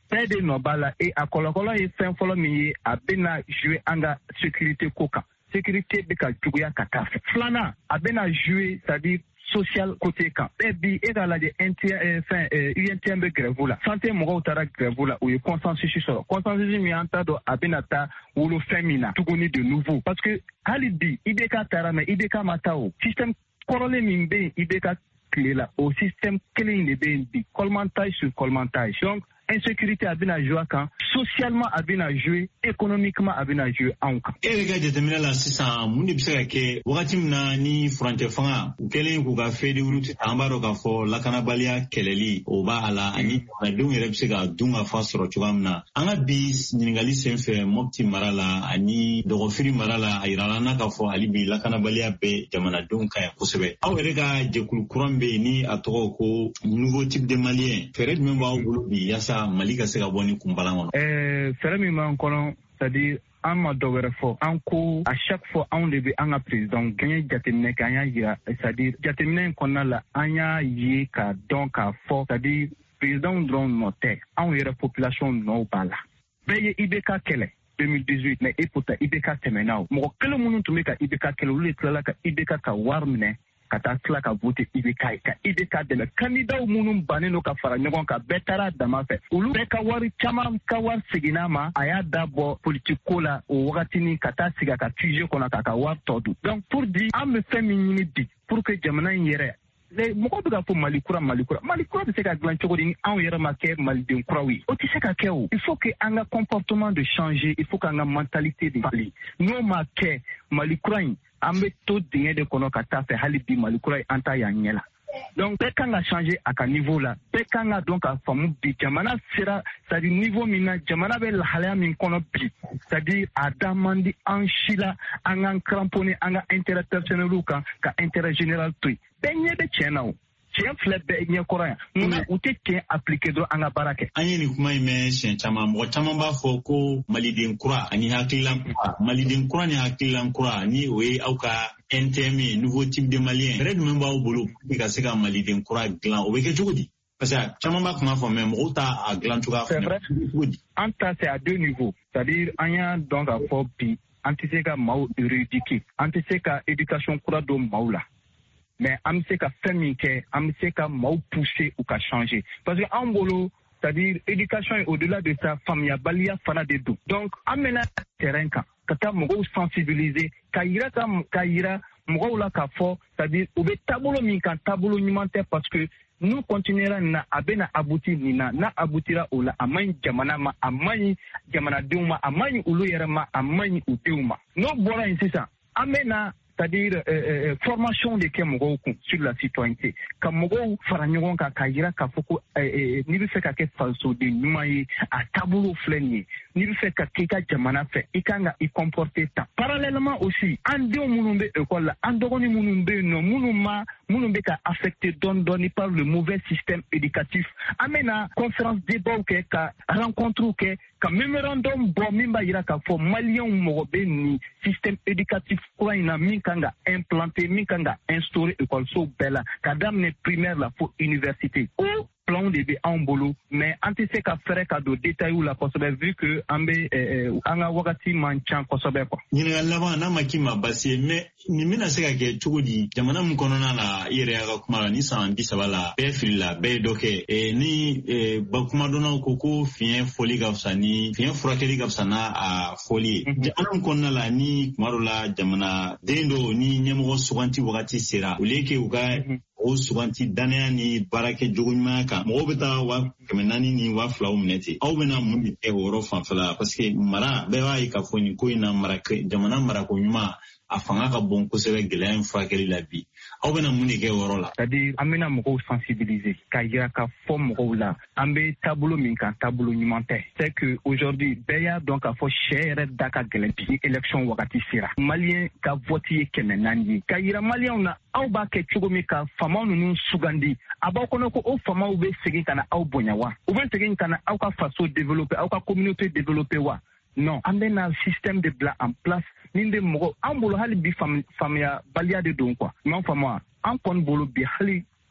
Speaker 14: bɛɛ de nɔ b'a la e a kɔlɔkɔlɔ ye fɛn fɔlɔ min ye a bɛna jouer an ka sécurité ko kan sécurité bɛ ka juguya ka taa fɛ filanan a bɛna jouer c'est à dire social côté kan bɛɛ bi e k'a lajɛ fɛn U N T M bɛ grève la santé mɔgɔw taara grève la u ye consensus sɔrɔ consensus min an t'a dɔn a bɛna taa wolo fɛn min na tuguni de nouveau parce que hali bi I B K taara mɛ I B K ma taa o système kɔrɔlen min bɛ yen I B K tile la o système kelen de bɛ yen bi colmantage sur colmantage donc insécurité a bɛna jouer kan socialement a bɛna jouer économiquement a bɛna jouer anw kan.
Speaker 4: E yɛrɛ ka jateminɛ la sisan mun de bɛ se ka kɛ wagati min na ni furancɛ fanga u kɛlen k'u ka feuille de route ta an b'a dɔn k'a fɔ lakanabaliya kɛlɛli o b'a la ani jamanadenw yɛrɛ bɛ se ka dun ka fa sɔrɔ cogoya min na an ka bi ɲininkali senfɛ Mopti mara la ani Dɔgɔfiri mara la a yirala n'a k'a fɔ hali bi lakanabaliya bɛ jamanadenw kan yan kosɛbɛ aw yɛrɛ ka jɛkulu kuran bɛ yen ni a tɔgɔ ko nouveau type de malien fɛɛrɛ jumɛn b'aw bolo bi yaasa Mali ka se ka bɔ ni kunbalan kɔnɔ.
Speaker 14: Ɛɛ fɛɛrɛ min b'an kɔnɔ c'est-à-dire an ma dɔ wɛrɛ fɔ an ko à chaque fois anw de bɛ an ka président an ye jateminɛ kɛ an y'a yira c'est-à-dire jateminɛ in kɔnɔna la an y'a ye k'a dɔn k'a fɔ c'est-à-dire président dɔrɔn nɔ tɛ anw yɛrɛ population nɔw b'a la bɛɛ ye I B K kɛlɛ deux mille dix-huit mais e pourtant I B K tɛmɛna o mɔgɔ kelen minnu tun bɛ ka I B K kɛlɛ olu de tilala ka I B K ka wari minɛ ka taa tila ka voter I B K ye ka I B K dɛmɛ candidat minnu bannen don ka fara ɲɔgɔn kan bɛɛ taara dama fɛ olu bɛɛ ka wari caman ka wari seginna ma a y'a dabɔ politique ko la o wagatinin ka taa sigi a ka Q G kɔnɔ k'a ka wari tɔ dun donc pour dire an bɛ fɛn min ɲini bi pour que jamana in yɛrɛ mɔgɔ bɛ ka fɔ Mali kura Mali kura Mali kura bɛ se ka dilan cogo di ni anw yɛrɛ ma kɛ maliden kuraw ye o tɛ se ka kɛ o il faut que an ka comportement de changer il faut que an ka mentalité de falen n'o ma kɛ Mali kura in an bɛ to dingɛ de kɔnɔ ka taa fɛ hali bi Mali kura an ta y'an ɲɛ la donc bɛɛ kan ka changer a ka niveau la bɛɛ kan ka dɔn k'a faamu bi jamana sera c'est-à-dire niveau min na jamana bɛ lahalaya min kɔnɔ bi c'est-à-dire a da man di an si la an k'an cramponner an ka intérêt personnel kan ka intérêt général to yen bɛɛ ɲɛ bɛ tiɲɛ na o tiɲɛ filɛ bɛɛ ɲɛ kɔrɔ yan munna u tɛ tiɲɛ appliquer dɔrɔn an ka baara kɛ.
Speaker 4: An ye nin kuma in mɛn siɲɛ caman mɔgɔ caman b'a fɔ ko maliden kura ani hakililan kura maliden kura ni hakililan kura ni o ye aw ka N T M ye nouveau type de malien fɛɛrɛ jumɛn b'aw bolo pour ka se ka maliden kura dilan o bɛ kɛ cogo di parce que caman b'a kuma fɔ mɛ mɔgɔw t'a a dilan cogoya fana cogo di.
Speaker 14: An ta c'est à deux niveaux c'est-à-dire an y'a dɔn k'a fɔ bi an tɛ se ka maaw éradiquer an tɛ se ka éducation kura don maaw la. Mais an bɛ se ka fɛn min kɛ an bɛ se ka maaw pousser u ka changer parce que an bolo c'est-à-dire éducation est au-delà de ça faamuyabaliya fana de don donc an mɛna terrain kan ka taa mɔgɔw sensibiliser ka yira ka ka yira mɔgɔw la k'a fɔ c'est-à-dire u bɛ taabolo min kan taabolo ɲuman tɛ parce que n'u continuera nin na a bɛna aboutir nin na n'a aboutira o la a man ɲi jamana ma a man ɲi jamanadenw ma a man ɲi olu yɛrɛ ma a man ɲi u denw ma n'o bɔra yen sisan an bɛna c'est-à-dire euh, euh, formation de kɛ mɔgɔw kun sur la citoyenneté ka mɔgɔw fara ɲɔgɔn kan k'a yira k'a fɔ ko n'i bɛ fɛ ka kɛ fasoden ɲuman ye a taabolo filɛ nin ye n'i bɛ fɛ ka k'i ka jamana fɛ i kan ka i comporter tan parallèlement aussi an denw minnu bɛ école la an dɔgɔnin minnu bɛ yen nɔ minnu ma minnu bɛ ka affecté dɔɔni dɔɔni par le mauvais système éducatif an bɛna conférence débat kɛ ka rencontre kɛ ka mémorandum bɔ min b'a yira k'a fɔ maliyɛnw mɔgɔ bɛ nin système éducatif kura in na min kan ka implanter min kan ka instaurer école so bɛɛ la ka daminɛ primaire la fo université o plan de bɛ anw bolo mais an tɛ se ka fɛrɛ ka don détail la kosɛbɛ vu que an bɛ an ka wagati man ca kosɛbɛ quoi.
Speaker 4: Ɲininkali laban n'a ma k'i ma basi ye mais nin bɛna se ka kɛ cogo di jamana min kɔnɔna la i yɛrɛ y'a ka kuma la ni san bi saba la bɛɛ filila bɛɛ ye dɔ kɛ ni ba kumadɔnnaw ko ko fiɲɛ fɔli ka fisa ni fiɲɛ furakɛli ka fisa n'a a fɔli ye jamana min kɔnɔna la ni kuma dɔ la jamana den dɔw ni ɲɛmɔgɔ suganti wagati sera o lieu que u ka o suganti danaya ni baarakɛ jogo ɲuman kan mɔgɔw bɛ taa wa kɛmɛ naani ni wa filaw minɛ ten aw bɛna mun de kɛ o yɔrɔ fanfɛla parce que mara bɛɛ b'a ye k'a fɔ nin ko in na mara jamana marako ɲuman a fanga ka bon kosɛbɛ gɛlɛya in furakɛli la bi aw bɛna mun de kɛ o yɔrɔ la.
Speaker 14: c'est-à-dire an bɛna mɔgɔw sensibiliser ka yira ka fɔ mɔgɔw la an bɛ taabolo min kan taabolo ɲuman tɛ c'est que aujourd'hui bɛɛ y'a dɔn k'a fɔ sɛ yɛrɛ da ka gɛlɛn bi ni élection wagati sera maliyɛn ka vote ye kɛmɛ naani ye ka yira maliyɛnw na aw b'a kɛ cogo min ka famaw ninnu sugandi a b'aw kɔnɔ ko o famaw bɛ segin ka na aw bonya wa u bɛ segin ka na aw ka faso développer aw ka communauté développer wa non an bɛna système de bila en place min bɛ mɔgɔ an bolo hali bi faamuyabaliya de don quoi n'an faamu wa an kɔni bolo bi hali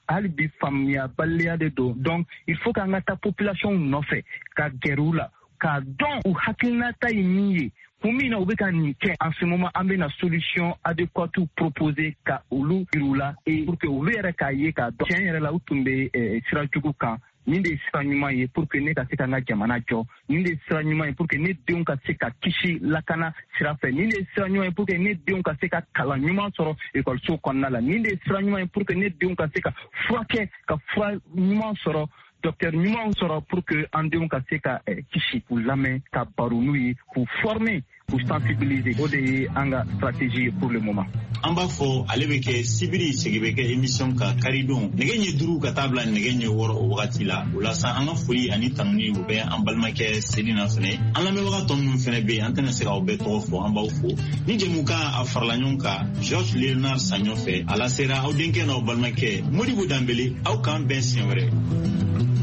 Speaker 14: hali bi faamuya baliya de don donc il faut qu'an ka taa population nɔfɛ ka gɛrɛ u la k'a dɔn u hakilinata ye min ye kun min na u bɛ ka nin kɛ en ce moment an bɛna solution adéquate proposer ka olu yir'u la et pour que olu yɛrɛ k'a ye k'a dɔn tiɲɛ yɛrɛ la u tun bɛ sira jugu kan nin de ye sira ɲuman ye pour que ne ka se ka n ka jamana jɔ nin de ye sira ɲuman ye pour que ne denw ka se ka kisi lakana sira fɛ nin de ye sira ɲuman ye pour que ne denw ka se ka kalan ɲuman sɔrɔ ekɔliso kɔnɔna la nin de ye sira ɲuman ye pour que ne denw ka se ka furakɛ ka fura ɲuman sɔrɔ docteur ɲumanw sɔrɔ pour que an denw ka se ka kisi k'u lamɛn ka baro n'u ye k'u former k'u sensibiliser o de ye an ka stratégie ye pour le moment.
Speaker 4: An b'a fɔ ale bɛ kɛ sibiri sigi bɛ kɛ émission ka karidon nɛgɛ ɲɛ duuru ka taa bila nɛgɛ ɲɛ wɔɔrɔ o wagati la o la sa an ka foli ani tanuni o bɛ an balimakɛ Selina fɛnɛ an lamɛnbaga tɔ minnu fɛnɛ bɛ yen an tɛna se k'aw bɛɛ tɔgɔ fɔ an b'aw fo ni jɛmukan a farala ɲɔgɔn kan Georges Léonard Sagnon fɛ a la sera aw denkɛ n'aw balimakɛ Modibo Danbele aw k'an bɛn siɲɛ wɛrɛ.